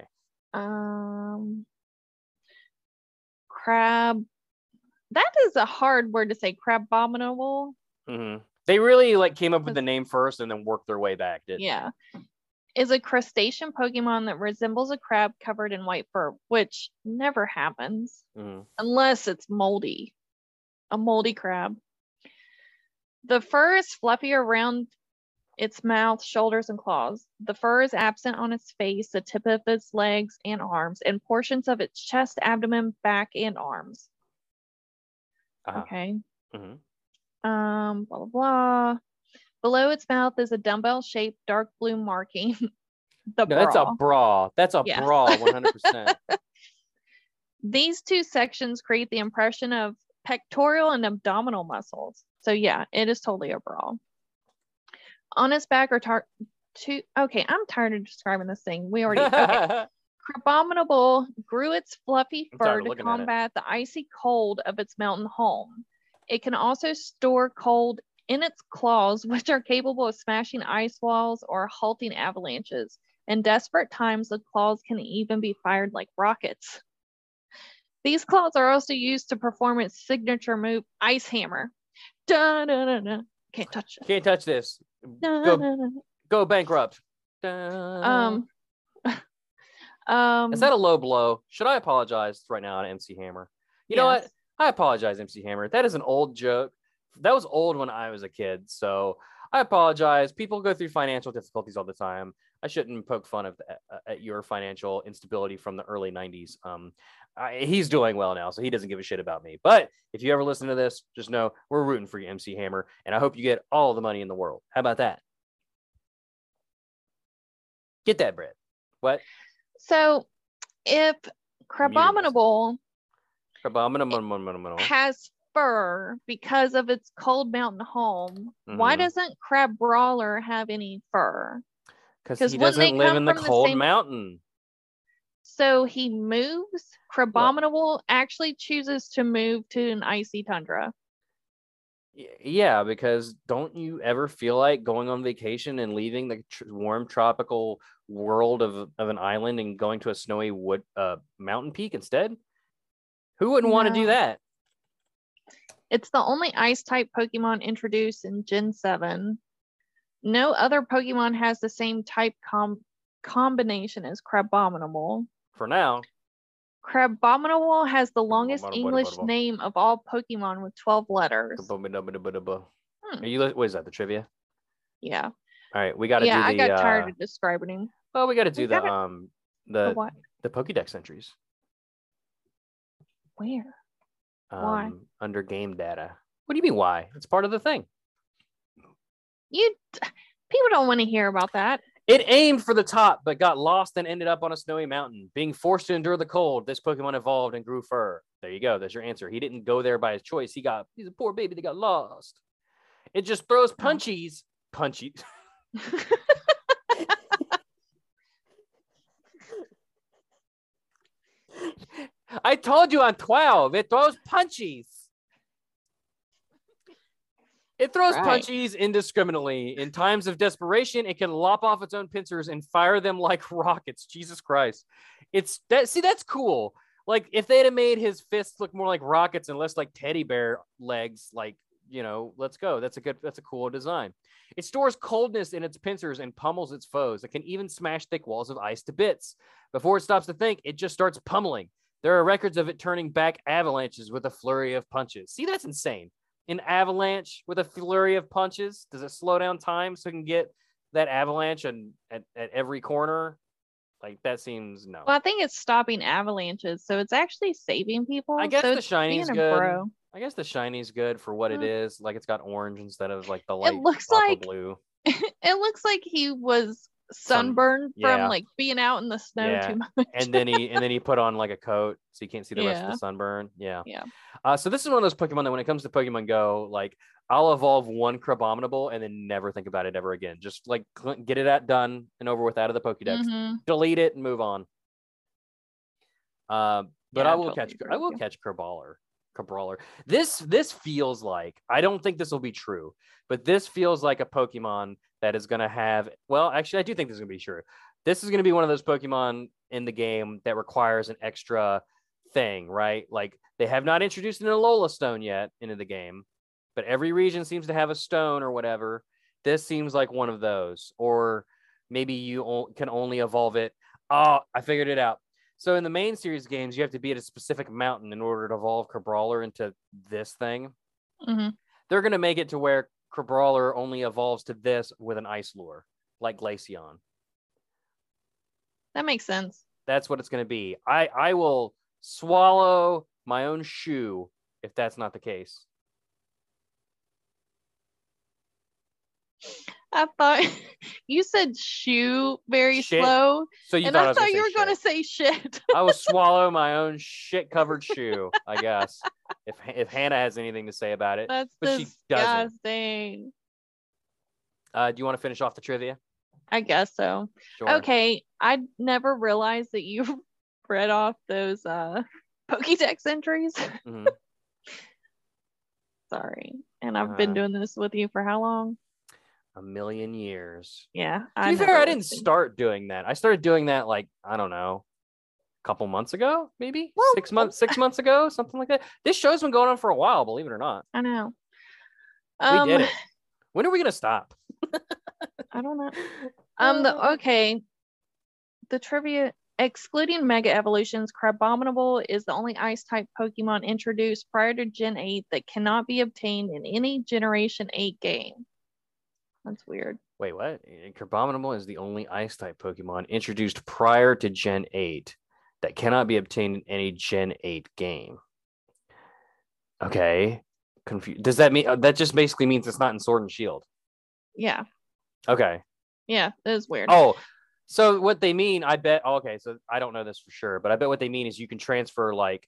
Crab. That is a hard word to say. Crabominable. Mm-hmm. They really came up with the name first and then worked their way back, didn't they? Is a crustacean Pokemon that resembles a crab covered in white fur, which never happens unless it's moldy. A moldy crab. The fur is fluffy around its mouth, shoulders, and claws. The fur is absent on its face, the tip of its legs and arms, and portions of its chest, abdomen, back, and arms. Okay. Blah, blah, blah. Below its mouth is a dumbbell-shaped dark blue marking. That's a bra. That's a bra, 100%. These two sections create the impression of pectoral and abdominal muscles. So yeah, it is totally a bra. On its back are two. Okay, I'm tired of describing this thing. We already. Okay. Crabominable grew its fluffy fur to combat the icy cold of its mountain home. It can also store cold in its claws, which are capable of smashing ice walls or halting avalanches. In desperate times, the claws can even be fired like rockets. These claws are also used to perform its signature move, Ice Hammer. Dun, dun, dun, dun. Can't touch it. Can't touch this. Go bankrupt. Is that a low blow? Should I apologize right now to MC Hammer? You know what? I apologize, MC Hammer. That is an old joke. That was old when I was a kid, so I apologize. People go through financial difficulties all the time. I shouldn't poke fun of at your financial instability from the early 90s. He's doing well now, so he doesn't give a shit about me. But if you ever listen to this, just know we're rooting for you, MC Hammer, and I hope you get all the money in the world. How about that? Get that bread. What? So if Crabominable has fur because of its cold mountain home, why doesn't Crabrawler have any fur? Because he doesn't live in the cold mountain. So he moves. Crabominable actually chooses to move to an icy tundra. Yeah, because don't you ever feel like going on vacation and leaving the warm tropical world of an island and going to a snowy mountain peak instead? Who wouldn't want to do that? It's the only ice type Pokemon introduced in Gen 7. No other Pokemon has the same type combination as Crabominable. For now. Crabominable has the longest English name of all Pokemon with 12 letters. What is that, the trivia? Yeah. All right, we got to do the... I got tired of describing him. Well, we got to do the Pokédex entries. Where? Why? Under game data. What do you mean why? It's part of the thing. People don't want to hear about that. It aimed for the top, but got lost and ended up on a snowy mountain. Being forced to endure the cold, this Pokemon evolved and grew fur. There you go. That's your answer. He didn't go there by his choice. He's a poor baby that got lost. It just throws punchies. Punchies. I told you I'm 12. It throws punchies. It throws Right. punchies indiscriminately. In times of desperation, it can lop off its own pincers and fire them like rockets. Jesus Christ. It's that. See, that's cool. Like if they'd have made his fists look more like rockets and less like teddy bear legs, like, let's go. That's a cool design. It stores coldness in its pincers and pummels its foes. It can even smash thick walls of ice to bits. Before it stops to think, it just starts pummeling. There are records of it turning back avalanches with a flurry of punches. See, that's insane. An avalanche with a flurry of punches. Does it slow down time so it can get that avalanche at every corner? Like, that seems no. Well, I think it's stopping avalanches, so it's actually saving people. I guess so the it's shiny's being a good. bro. I guess the shiny's good for what it is. Like, it's got orange instead of like the It light looks aqua like blue. it looks like he was sunburned from yeah. like being out in the snow Yeah. too much. and then he put on like a coat so you can't see the rest of Yeah. the sunburn. Yeah. Yeah. So this is one of those Pokemon that when it comes to Pokemon Go, like I'll evolve one Crabominable and then never think about it ever again. Just like get it done and over with out of the Pokédex. Mhm. Delete it and move on. But Yeah, I will totally catch agree with you. Crabrawler. This feels like, I don't think this will be true, but this feels like a Pokemon that is going to have, well, actually I do think this is going to be true. This is going to be one of those Pokemon in the game that requires an extra thing, right? Like they have not introduced an Alola Stone yet into the game, but every region seems to have a stone or whatever. This seems like one of those, or maybe you can only evolve it. Oh, I figured it out. So in the main series games, you have to be at a specific mountain in order to evolve Crabrawler into this thing. Mhm. They're going to make it to where Crabrawler only evolves to this with an ice lure, like Glaceon. That makes sense. That's what it's going to be. I will swallow my own shoe if that's not the case. I thought you said shoe very Shit. slow, So you and thought I thought was you were going going to say shit. I will swallow my own shit-covered shoe, I guess. If Hannah has anything to say about it, That's but she doesn't. disgusting. Do you want to finish off the trivia? I guess so. Sure. Okay, I never realized that you read off those Pokédex entries. Mhm. Sorry. And I've been doing this with you for how long? A million years. Yeah. To be fair, I didn't start doing that. I started doing that like, I don't know, a couple months ago, maybe Well, 6 months ago, something like that. This show's been going on for a while, believe it or not. I know. We did it. When are we gonna stop? I don't know. Okay. The trivia, excluding Mega Evolutions, Crabominable is the only ice type Pokemon introduced prior to Gen 8 that cannot be obtained in any Generation 8 game. That's weird. Wait, what? Crabominable is the only ice type Pokemon introduced prior to Gen 8 that cannot be obtained in any Gen 8 game. Okay. Does that mean that just basically means it's not in Sword and Shield? Yeah. Okay. Yeah, that is weird. Oh, so what they mean, I bet. Okay, so I don't know this for sure, but I bet what they mean is you can transfer like,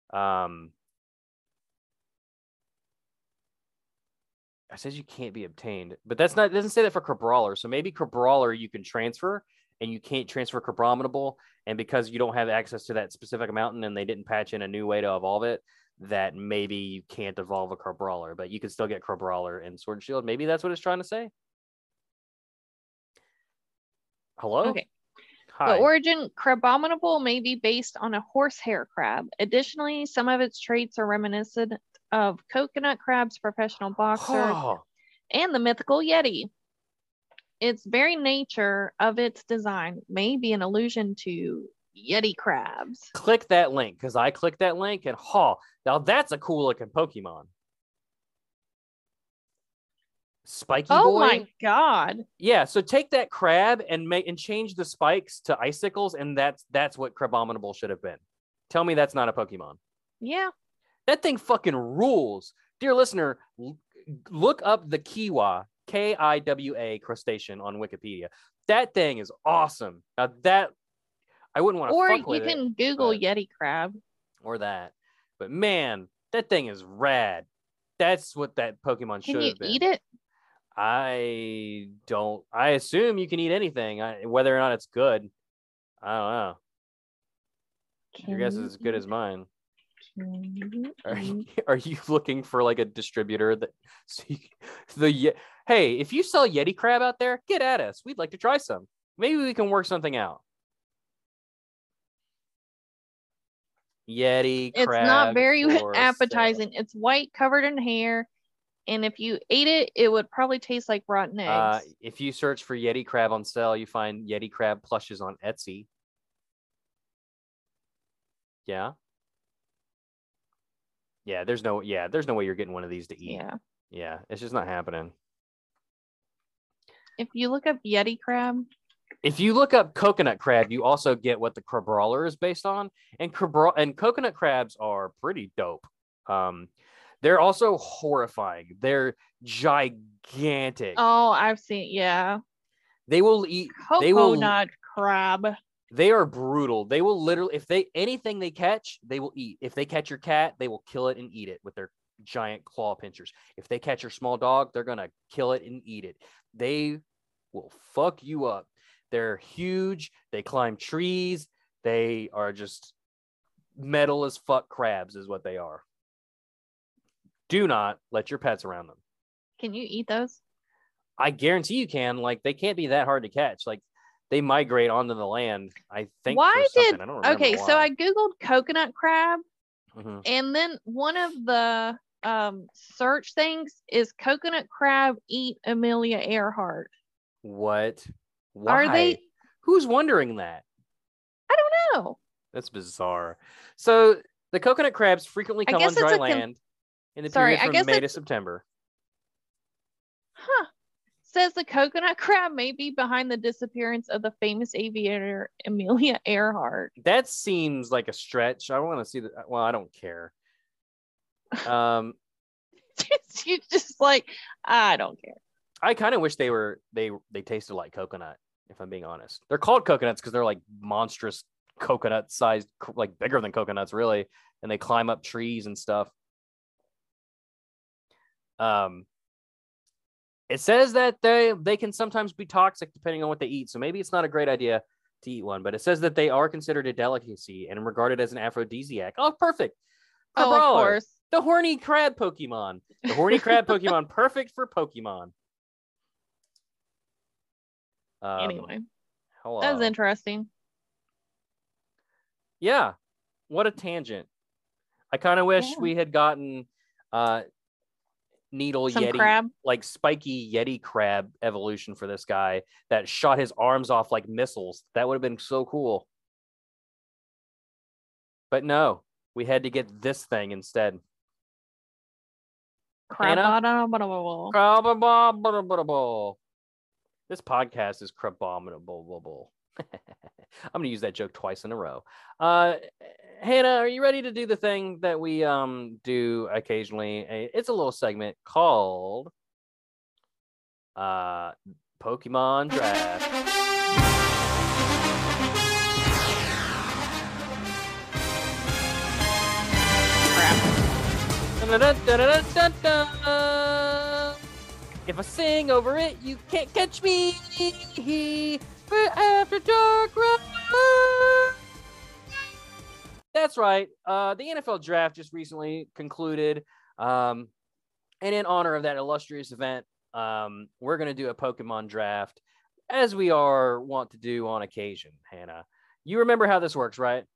I said you can't be obtained, but that's not. It doesn't say that for Crabrawler. So maybe Crabrawler you can transfer, and you can't transfer Crabominable, and because you don't have access to that specific mountain, and they didn't patch in a new way to evolve it, that maybe you can't evolve a Crabrawler, but you can still get Crabrawler in Sword and Shield. Maybe that's what it's trying to say. Hello? Okay. Hi. The origin, Crabominable may be based on a horsehair crab. Additionally, some of its traits are reminiscent of coconut crabs, professional boxers, and the mythical Yeti. Its very nature of its design may be an allusion to Yeti crabs. Click that link, because I clicked that link, and now that's a cool looking Pokemon. Spiky Oh boy. my god. Yeah, so take that crab and change the spikes to icicles, and that's what Crabominable should have been. Tell me that's not a Pokemon. Yeah. That thing fucking rules. Dear listener, look up the Kiwa, Kiwa crustacean on Wikipedia. That thing is awesome. Now that I wouldn't want to Or fuck with you it. can Google but- Yeti crab. Or that. But man, that thing is rad. That's what that Pokemon Can should you have been. eat it? I assume you can eat anything. Whether or not it's good, I don't know. Your guess is as good as mine. Are you looking for like a distributor that hey, if you sell Yeti crab out there, get at us. We'd like to try some. Maybe we can work something out. Yeti crab. It's not very for appetizing. sale. It's white, covered in hair, and if you ate it, it would probably taste like rotten eggs. If you search for Yeti crab on sale, you find Yeti crab plushes on Etsy. Yeah. Yeah, there's no way you're getting one of these to eat. Yeah. Yeah, it's just not happening. If you look up Yeti crab, if you look up coconut crab, you also get what the Crabrawler is based on, and coconut crabs are pretty dope. They're also horrifying. They're gigantic. oh, I've seen, yeah. They will eat. Coconut crab. They are brutal. They will literally, if anything they catch, they will eat. If they catch your cat, they will kill it and eat it with their giant claw pinchers. If they catch your small dog, they're gonna kill it and eat it. They will fuck you up. They're huge. They climb trees. They are just metal as fuck crabs is what they are. Do not let your pets around them. Can you eat those? I guarantee you can. Like, they can't be that hard to catch. Like, they migrate onto the land, I think. Why for did something. I don't remember okay, why. so I googled coconut crab, Mhm. and then one of the search things is coconut crab eat Amelia Earhart. What? Why? Are they? Who's wondering that? I don't know. That's bizarre. So the coconut crabs frequently I come on guess it's dry a land in the Sorry, period I from guess May to it's- September. Huh. Says the coconut crab may be behind the disappearance of the famous aviator Amelia Earhart. That seems like a stretch. I want to see that. Well, I don't care. You just like, I don't care. I kind of wish they tasted like coconut, if I'm being honest. They're called coconuts because they're like monstrous coconut sized, like bigger than coconuts, really. And they climb up trees and stuff. It says that they can sometimes be toxic depending on what they eat. So maybe it's not a great idea to eat one, but it says that they are considered a delicacy and regarded as an aphrodisiac. Oh, perfect. Oh, of Crabrawler, course. the horny crab Pokemon. The horny crab Pokemon, perfect for Pokemon. Anyway, hello. that was interesting. Yeah. What a tangent. I kind of wish Yeah. we had gotten needle Some Yeti, crab. like spiky Yeti crab evolution for this guy that shot his arms off like missiles. That would have been so cool. But no, we had to get this thing instead. Crabominable. Crabominable. This podcast is crabominable. I'm gonna use that joke twice in a row. Hannah, are you ready to do the thing that we do occasionally? It's a little segment called Pokemon Draft. Da-da-da-da-da-da-da. If I sing over it, you can't catch me. After dark. That's right. The NFL draft just recently concluded. And in honor of that illustrious event, we're going to do a Pokemon draft as we are wont to do on occasion, Hannah. You remember how this works, right?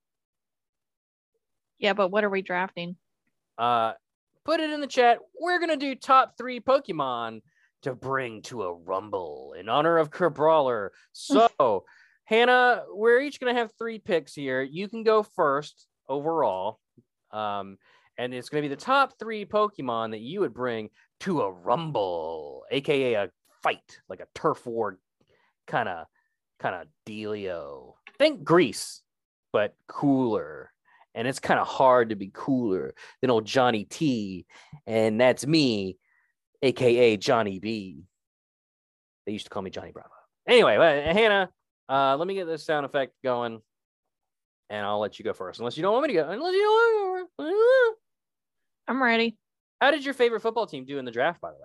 Yeah, but what are we drafting? Put it in the chat. We're going to do top 3 Pokemon to bring to a Rumble in honor of Crabrawler. So, Hannah, we're each going to have 3 picks here. You can go first overall. And it's going to be the top 3 Pokemon that you would bring to a Rumble, aka a fight, like a turf war kind of dealio. Think Grease, but cooler. And it's kind of hard to be cooler than old Johnny T. And that's me, aka Johnny B. They used to call me Johnny Bravo. Anyway, Hannah, let me get this sound effect going. And I'll let you go first. Unless you don't want me to go. I'm ready. How did your favorite football team do in the draft, by the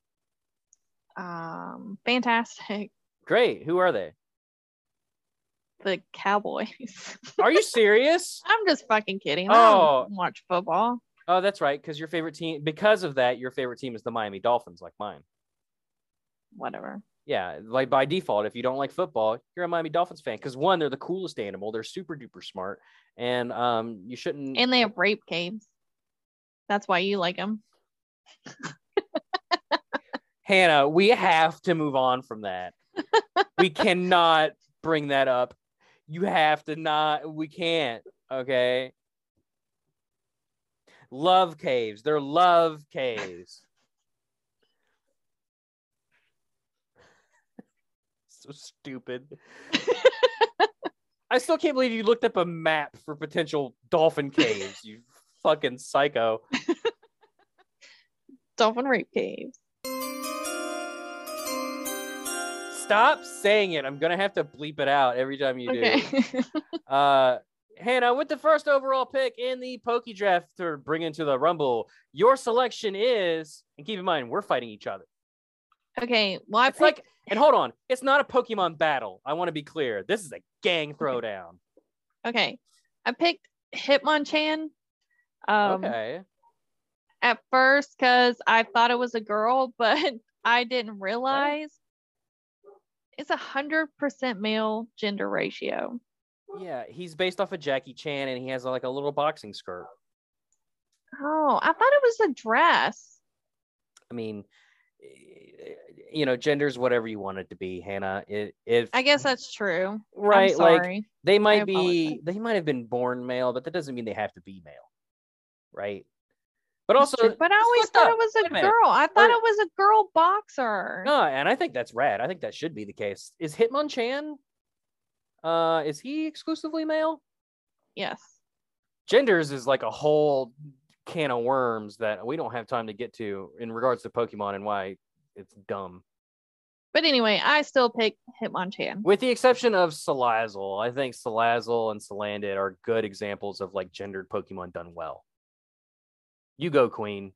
way? Fantastic. Great. Who are they? the Cowboys. Are you serious? I'm just fucking kidding. I Oh. don't watch football. Oh, that's right. Because your favorite team, because of that, your favorite team is the Miami Dolphins, like mine. Whatever. Yeah, like by default, if you don't like football, you're a Miami Dolphins fan. Because one, they're the coolest animal. They're super duper smart, and you shouldn't. And they have rape caves. That's why you like them. Hannah, we have to move on from that. We cannot bring that up. You have to not. We can't. Okay. Love caves. They're love caves. So stupid. I still can't believe you looked up a map for potential dolphin caves. You fucking psycho. Dolphin rape caves. Stop saying it. I'm gonna have to bleep it out every time you do. Okay. Hannah, with the first overall pick in the Poke Draft to bring into the Rumble, your selection is, and keep in mind, we're fighting each other. Okay. Well, I It's picked. like, and hold on, it's not a Pokemon battle. I want to be clear. This is a gang throwdown. Okay. I picked Hitmonchan. Okay. At first, because I thought it was a girl, but I didn't realize it's 100% male gender ratio. Yeah, he's based off of Jackie Chan, and he has like a little boxing skirt. Oh, I thought it was a dress. I mean, you know, gender's whatever you want it to be, Hannah. If I guess that's true. right, I'm like sorry. they might apologize. they might have been born male, but that doesn't mean they have to be male, right? But That's also, true. But I it's always fucked thought up. it was Wait a a minute. girl. I thought Or- it was a girl boxer. No, and I think that's rad. I think that should be the case. Is Hitmonchan? Is he exclusively male? Yes. Genders is like a whole can of worms that we don't have time to get to in regards to Pokemon and why it's dumb. But anyway, I still pick Hitmonchan. With the exception of Salazzle, I think Salazzle and Salandit are good examples of like gendered Pokemon done well. You go, Queen.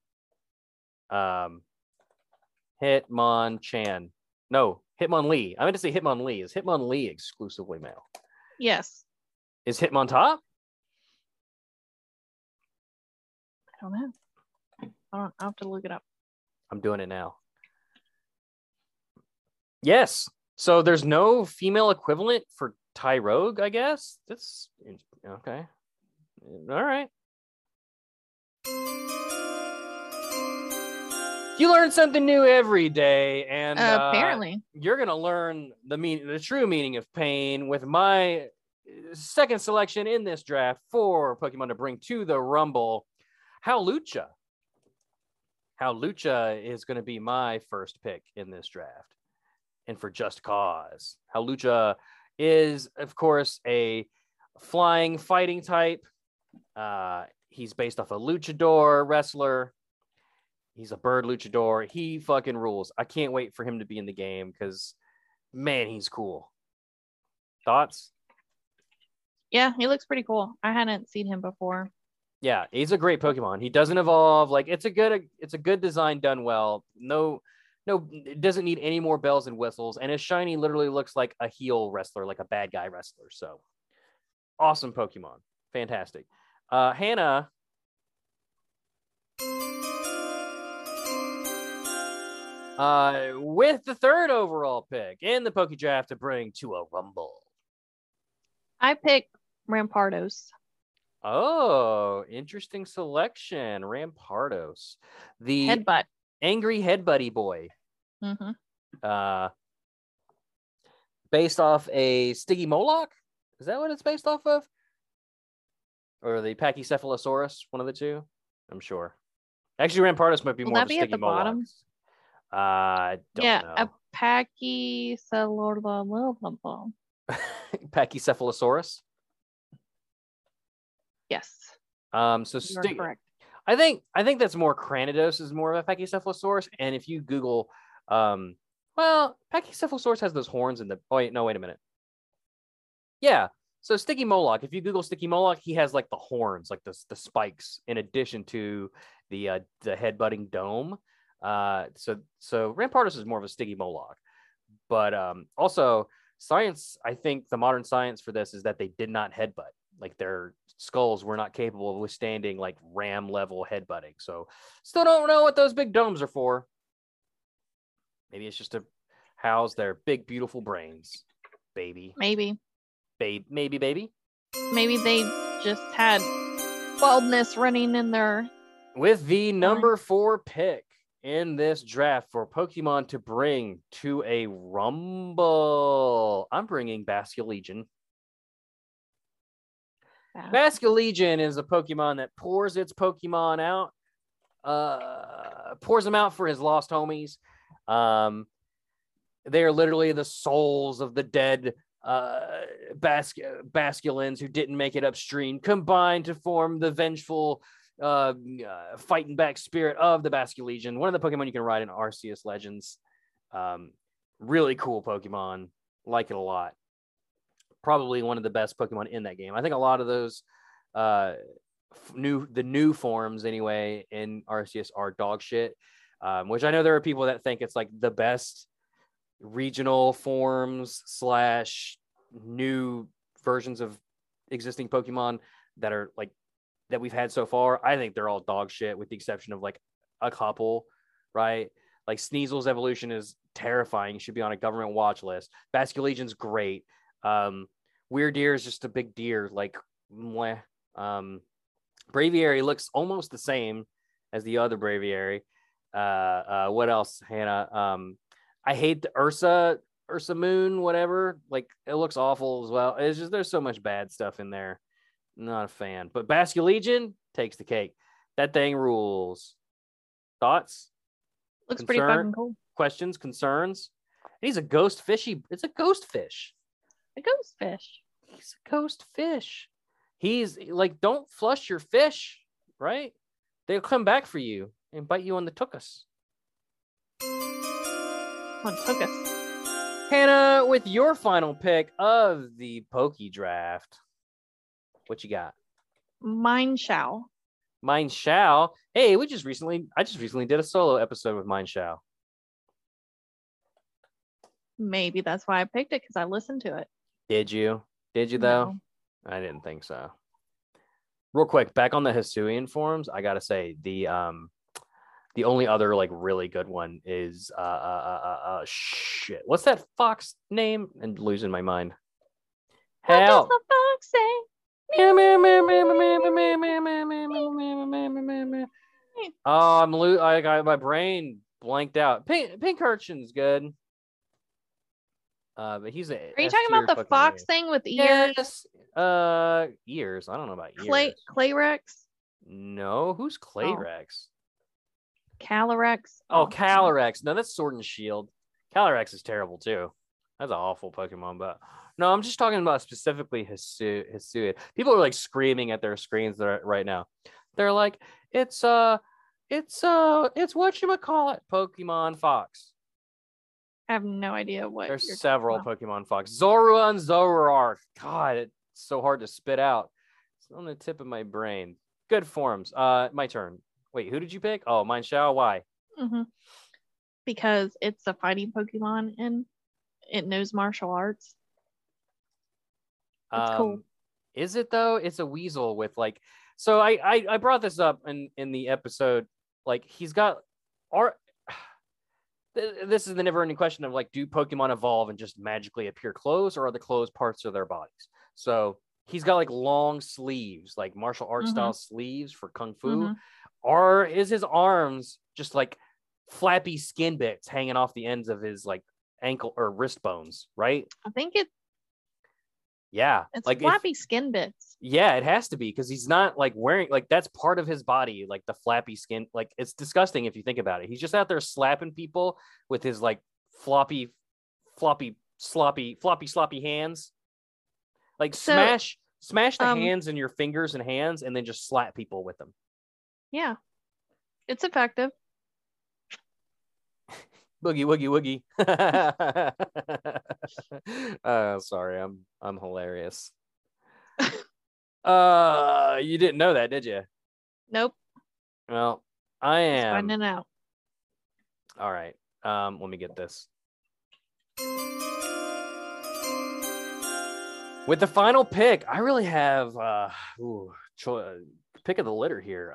Hitmonchan. No, Hitmonlee. I meant to say Hitmonlee. Is Hitmonlee exclusively male? Yes. Is Hitmontop? I don't know. I'll have to look it up. I'm doing it now. Yes. So there's no female equivalent for Tyrogue, I guess. That's okay. All right. You learn something new every day, and Apparently. you're gonna learn the true meaning of pain with my second selection in this draft for Pokemon to bring to the Rumble. Hawlucha. Hawlucha is going to be my first pick in this draft, and for just cause. Hawlucha is, of course, a flying fighting type. He's based off a luchador wrestler. He's a bird luchador. He fucking rules. I can't wait for him to be in the game because, man, he's cool. Thoughts? Yeah, he looks pretty cool. I hadn't seen him before. Yeah, he's a great Pokemon. He doesn't evolve. Like it's a good design done well. No, it doesn't need any more bells and whistles. And his shiny literally looks like a heel wrestler, like a bad guy wrestler. So awesome Pokemon. Fantastic. Hannah. With the third overall pick in the Poke Draft to bring to a Rumble. I picked Rampardos. Oh, interesting selection. Rampardos. The Headbutt. angry headbutty boy. Mm-hmm. Based off a Stiggy Moloch? Is that what it's based off of? Or the Pachycephalosaurus? One of the two? I'm sure. Actually, Rampardos might be Will more that of a be at Stiggy the bottom? Moloch. I don't Yeah, know. a Pachycephalosaurus. Pachycephalosaurus. Yes, So you are correct. I think that's more Cranidos is more of a Pachycephalosaurus. And if you Google, well, Pachycephalosaurus has those horns in the. Oh wait, no, wait a minute. Yeah, so Sticky Moloch. If you Google Sticky Moloch, he has like the horns, like the spikes, in addition to the headbutting dome. So Rampardos is more of a Sticky Moloch, but also science, I think the modern science for this is that they did not headbutt. Like their skulls were not capable of withstanding like ram level headbutting. So still don't know what those big domes are for. Maybe it's just to house their big, beautiful brains, baby. Maybe Maybe. Maybe they just had baldness running in their. With the number 4 pick in this draft for Pokemon to bring to a Rumble, I'm bringing Basculegion. Basculegion is a Pokemon that pours its Pokemon out, pours them out for his lost homies. They are literally the souls of the dead Basculins who didn't make it upstream, combined to form the vengeful fighting back spirit of the Basculegion. One of the Pokemon you can ride in Arceus Legends. Really cool Pokemon. Like it a lot. Probably one of the best Pokemon in that game. I think a lot of those new forms anyway in Arceus are dog shit. Which I know there are people that think it's like the best regional forms / new versions of existing Pokemon that are like that we've had so far. I think they're all dog shit with the exception of like a couple, right? Like Sneasel's evolution is terrifying. Should be on a government watch list. Basculegion's great. Weird Deer is just a big deer. Like, Braviary looks almost the same as the other Braviary. What else, Hannah? I hate the Ursa Moon, whatever. Like, it looks awful as well. It's just there's so much bad stuff in there. Not a fan. But Basculegion takes the cake. That thing rules. Thoughts? Looks pretty fucking cool. Questions, concerns? He's a ghost fishy. It's a ghost fish. A ghost fish. He's a ghost fish. He's like, don't flush your fish, right? They'll come back for you and bite you on the tuchus. On tuchus. Hannah, with your final pick of the Poke Draft, what you got? Mienshao. Mienshao. Hey, I just recently did a solo episode with Mienshao. Maybe that's why I picked it, because I listened to it. Did you? Did you though? No. I didn't think so. Real quick, back on the Hisuian forums, I gotta say the only other like really good one is shit. What's that fox name? And losing my mind. Help! What does the fox say? Oh, I got my brain blanked out. Pink Urchin's good. But he's a. Are you talking about the fox thing with ears? Yes. Ears. I don't know about ears. Clayrex? No, who's Clayrex? Calyrex. Oh, Calyrex. No, that's Sword and Shield. Calyrex is terrible too. That's an awful Pokemon, but no, I'm just talking about specifically Hisuian. People are like screaming at their screens right now. They're like, it's whatchamacallit, Pokemon Fox. I have no idea what. There's several Pokemon Fox. Zorua and Zoroark. God, it's so hard to spit out. It's on the tip of my brain. Good forms. My turn. Wait, who did you pick? Oh, Mienshao. Why? Mm-hmm. Because it's a fighting Pokemon and it knows martial arts. It's cool. Is it though? It's a weasel with like. So I brought this up in the episode. Like he's got this is the never-ending question of like, do Pokemon evolve and just magically appear clothes, or are the clothes parts of their bodies? So he's got like long sleeves, like martial arts style sleeves for Kung Fu. Or is his arms just like flappy skin bits hanging off the ends of his like ankle or wrist bones, right? I think it's like flappy skin bits. Yeah, it has to be, because he's not like wearing, like that's part of his body, like the flappy skin. Like it's disgusting if you think about it. He's just out there slapping people with his like floppy sloppy hands. Like smash the hands in your fingers and hands, and then just slap people with them. Yeah, it's effective. Boogie woogie woogie. Sorry, I'm hilarious. You didn't know that, did you? Nope. Well, I am. Just finding out. All right. Let me get this. With the final pick, I really have pick of the litter here.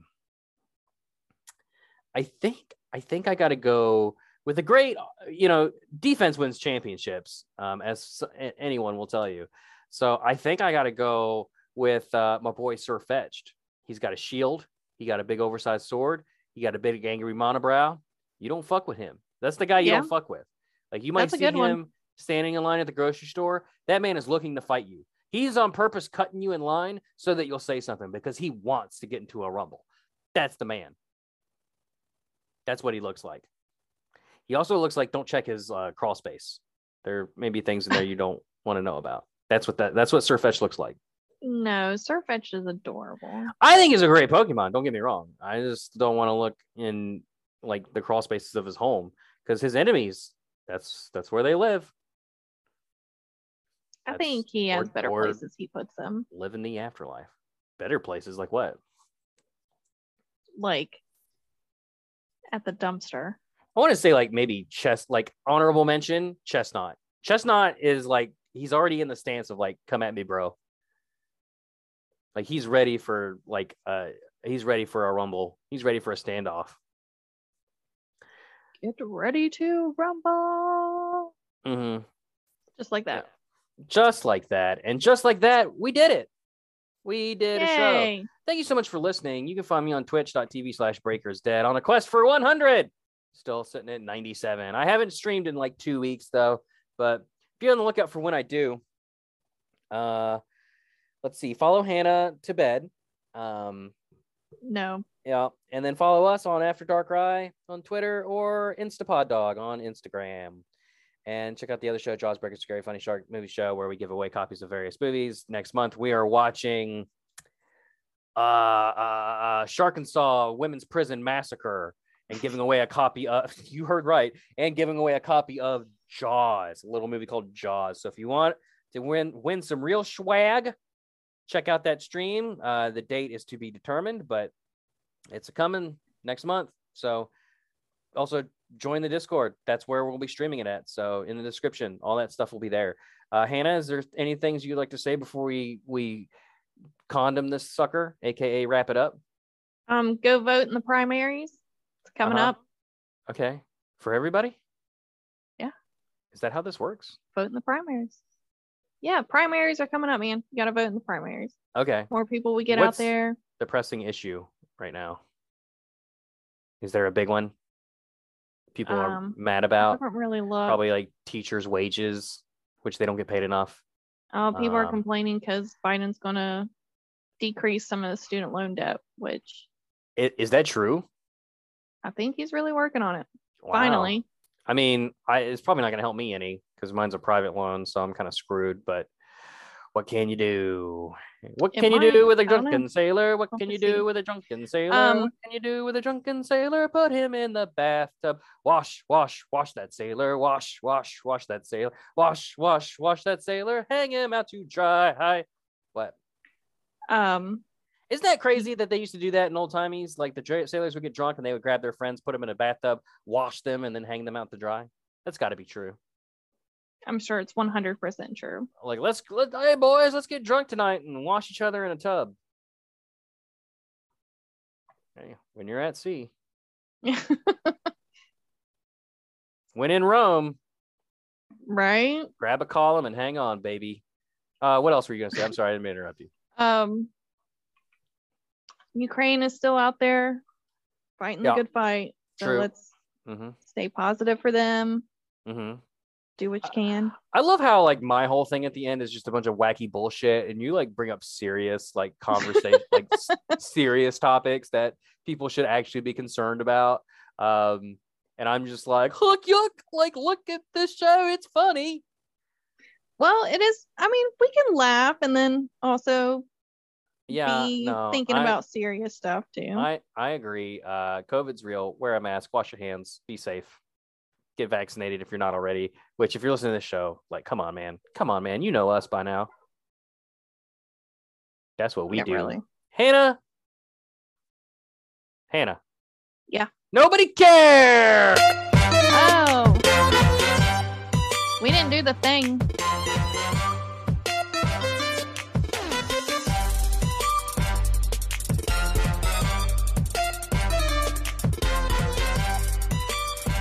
I think I got to go with a great, defense wins championships, as anyone will tell you. So I think I got to go with my boy Sir Fetched. He's got a shield. He got a big oversized sword. He got a big angry monobrow. You don't fuck with him. That's the guy you don't fuck with. Like, you might see him standing in line at the grocery store. That man is looking to fight you. He's on purpose cutting you in line so that you'll say something because he wants to get into a rumble. That's the man. That's what he looks like. He also looks like, don't check his crawl space. There may be things in there you don't want to know about. That's what Sir Fetch looks like. No, Sir Fetch is adorable. I think he's a great Pokemon. Don't get me wrong. I just don't want to look in like the crawl spaces of his home because his enemies, that's where they live. I think he has better places he puts them. Live in the afterlife. Better places like what? Like at the dumpster. I want to say like maybe honorable mention, Chestnut. Chestnut is like, he's already in the stance of like, come at me, bro. Like he's ready for a rumble. He's ready for a standoff. Get ready to rumble. Mm-hmm. Just like that. Just like that. And just like that, we did it. We did a show. Yay. Thank you so much for listening. You can find me on twitch.tv/BreakersDead on a quest for 100. Still sitting at 97. I haven't streamed in like 2 weeks though, but be on the lookout for when I do. Let's see. Follow Hannah to bed. No. Yeah, and then follow us on After Dark Rye on Twitter or InstaPodDog on Instagram. And check out the other show, Jaws Breakers, Scary Funny Shark Movie Show, where we give away copies of various movies. Next month, we are watching Shark and Saw Women's Prison Massacre and giving away a copy of, you heard right, and giving away a copy of Jaws, a little movie called Jaws. So if you want to win some real swag, check out that stream. The date is to be determined, but it's coming next month. So also join the Discord. That's where we'll be streaming it at. So in the description, all that stuff will be there. Hannah, is there any things you'd like to say before we condom this sucker, aka wrap it up? Go vote in the primaries. It's coming up. Okay. For everybody? Yeah. Is that how this works? Vote in the primaries. Yeah, primaries are coming up, man. You got to vote in the primaries. Okay. More people we get out there. The pressing issue right now? Is there a big one people are mad about? I haven't really looked. Probably like teachers' wages, which they don't get paid enough. People are complaining because Biden's going to decrease some of the student loan debt, which... Is that true? I think he's really working on it. Wow. Finally. I mean, it's probably not going to help me any because mine's a private loan, so I'm kind of screwed. But what can you do? What can you do with a drunken sailor? What can you do with a drunken sailor? What can you do with a drunken sailor? Put him in the bathtub. Wash, wash, wash that sailor. Wash, wash, wash that sailor. Wash, wash, wash that sailor. Hang him out to dry. What? Isn't that crazy that they used to do that in old timies? Like the sailors would get drunk and they would grab their friends, put them in a bathtub, wash them, and then hang them out to dry. That's got to be true. I'm sure it's 100% true. Like, hey boys, let's get drunk tonight and wash each other in a tub. Hey, when you're at sea. When in Rome. Right? Grab a column and hang on, baby. What else were you going to say? I'm sorry, I didn't mean to interrupt you. Ukraine is still out there fighting the good fight. So True. Let's stay positive for them. Mm-hmm. Do what you can. I love how like my whole thing at the end is just a bunch of wacky bullshit, and you like bring up serious like conversation, like serious topics that people should actually be concerned about. And I'm just like, look, like look at this show, it's funny. Well, it is. I mean, we can laugh and then also thinking about serious stuff too. I agree. COVID's real. Wear a mask. Wash your hands. Be safe. Get vaccinated if you're not already. Which, if you're listening to this show, like, come on, man. You know us by now. That's what we do. Really. Hannah. Yeah. Nobody cares. Oh. We didn't do the thing.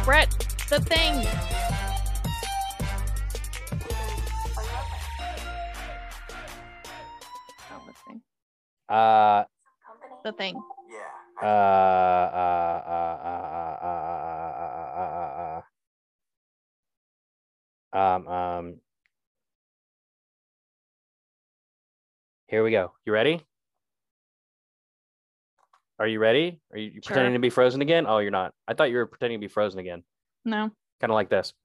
Brett, the thing. Oh, the thing. The thing. Here we go. You ready? Are you ready? Are you pretending Sure. to be frozen again? Oh, you're not. I thought you were pretending to be frozen again. No. Kind of like this.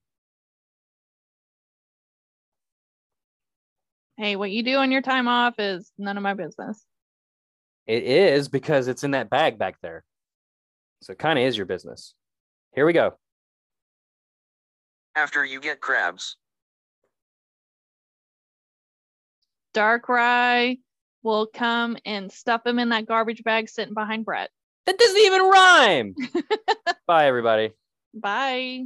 Hey, what you do on your time off is none of my business. It is because it's in that bag back there. So it kind of is your business. Here we go. After you get crabs. Darkrai will come and stuff him in that garbage bag sitting behind Brett. That doesn't even rhyme. Bye, everybody. Bye.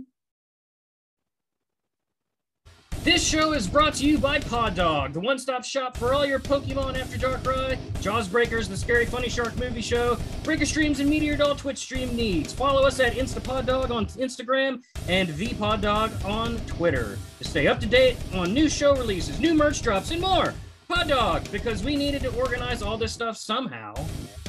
This show is brought to you by Pod Dog, the one-stop shop for all your Pokemon After Dark Ride, Jaws Breakers, the Scary Funny Shark movie show, Breaker Streams, and Meteor Doll Twitch stream needs. Follow us at InstaPodDog on Instagram and ThePodDog on Twitter to stay up to date on new show releases, new merch drops, and more. Pod Dog, because we needed to organize all this stuff somehow.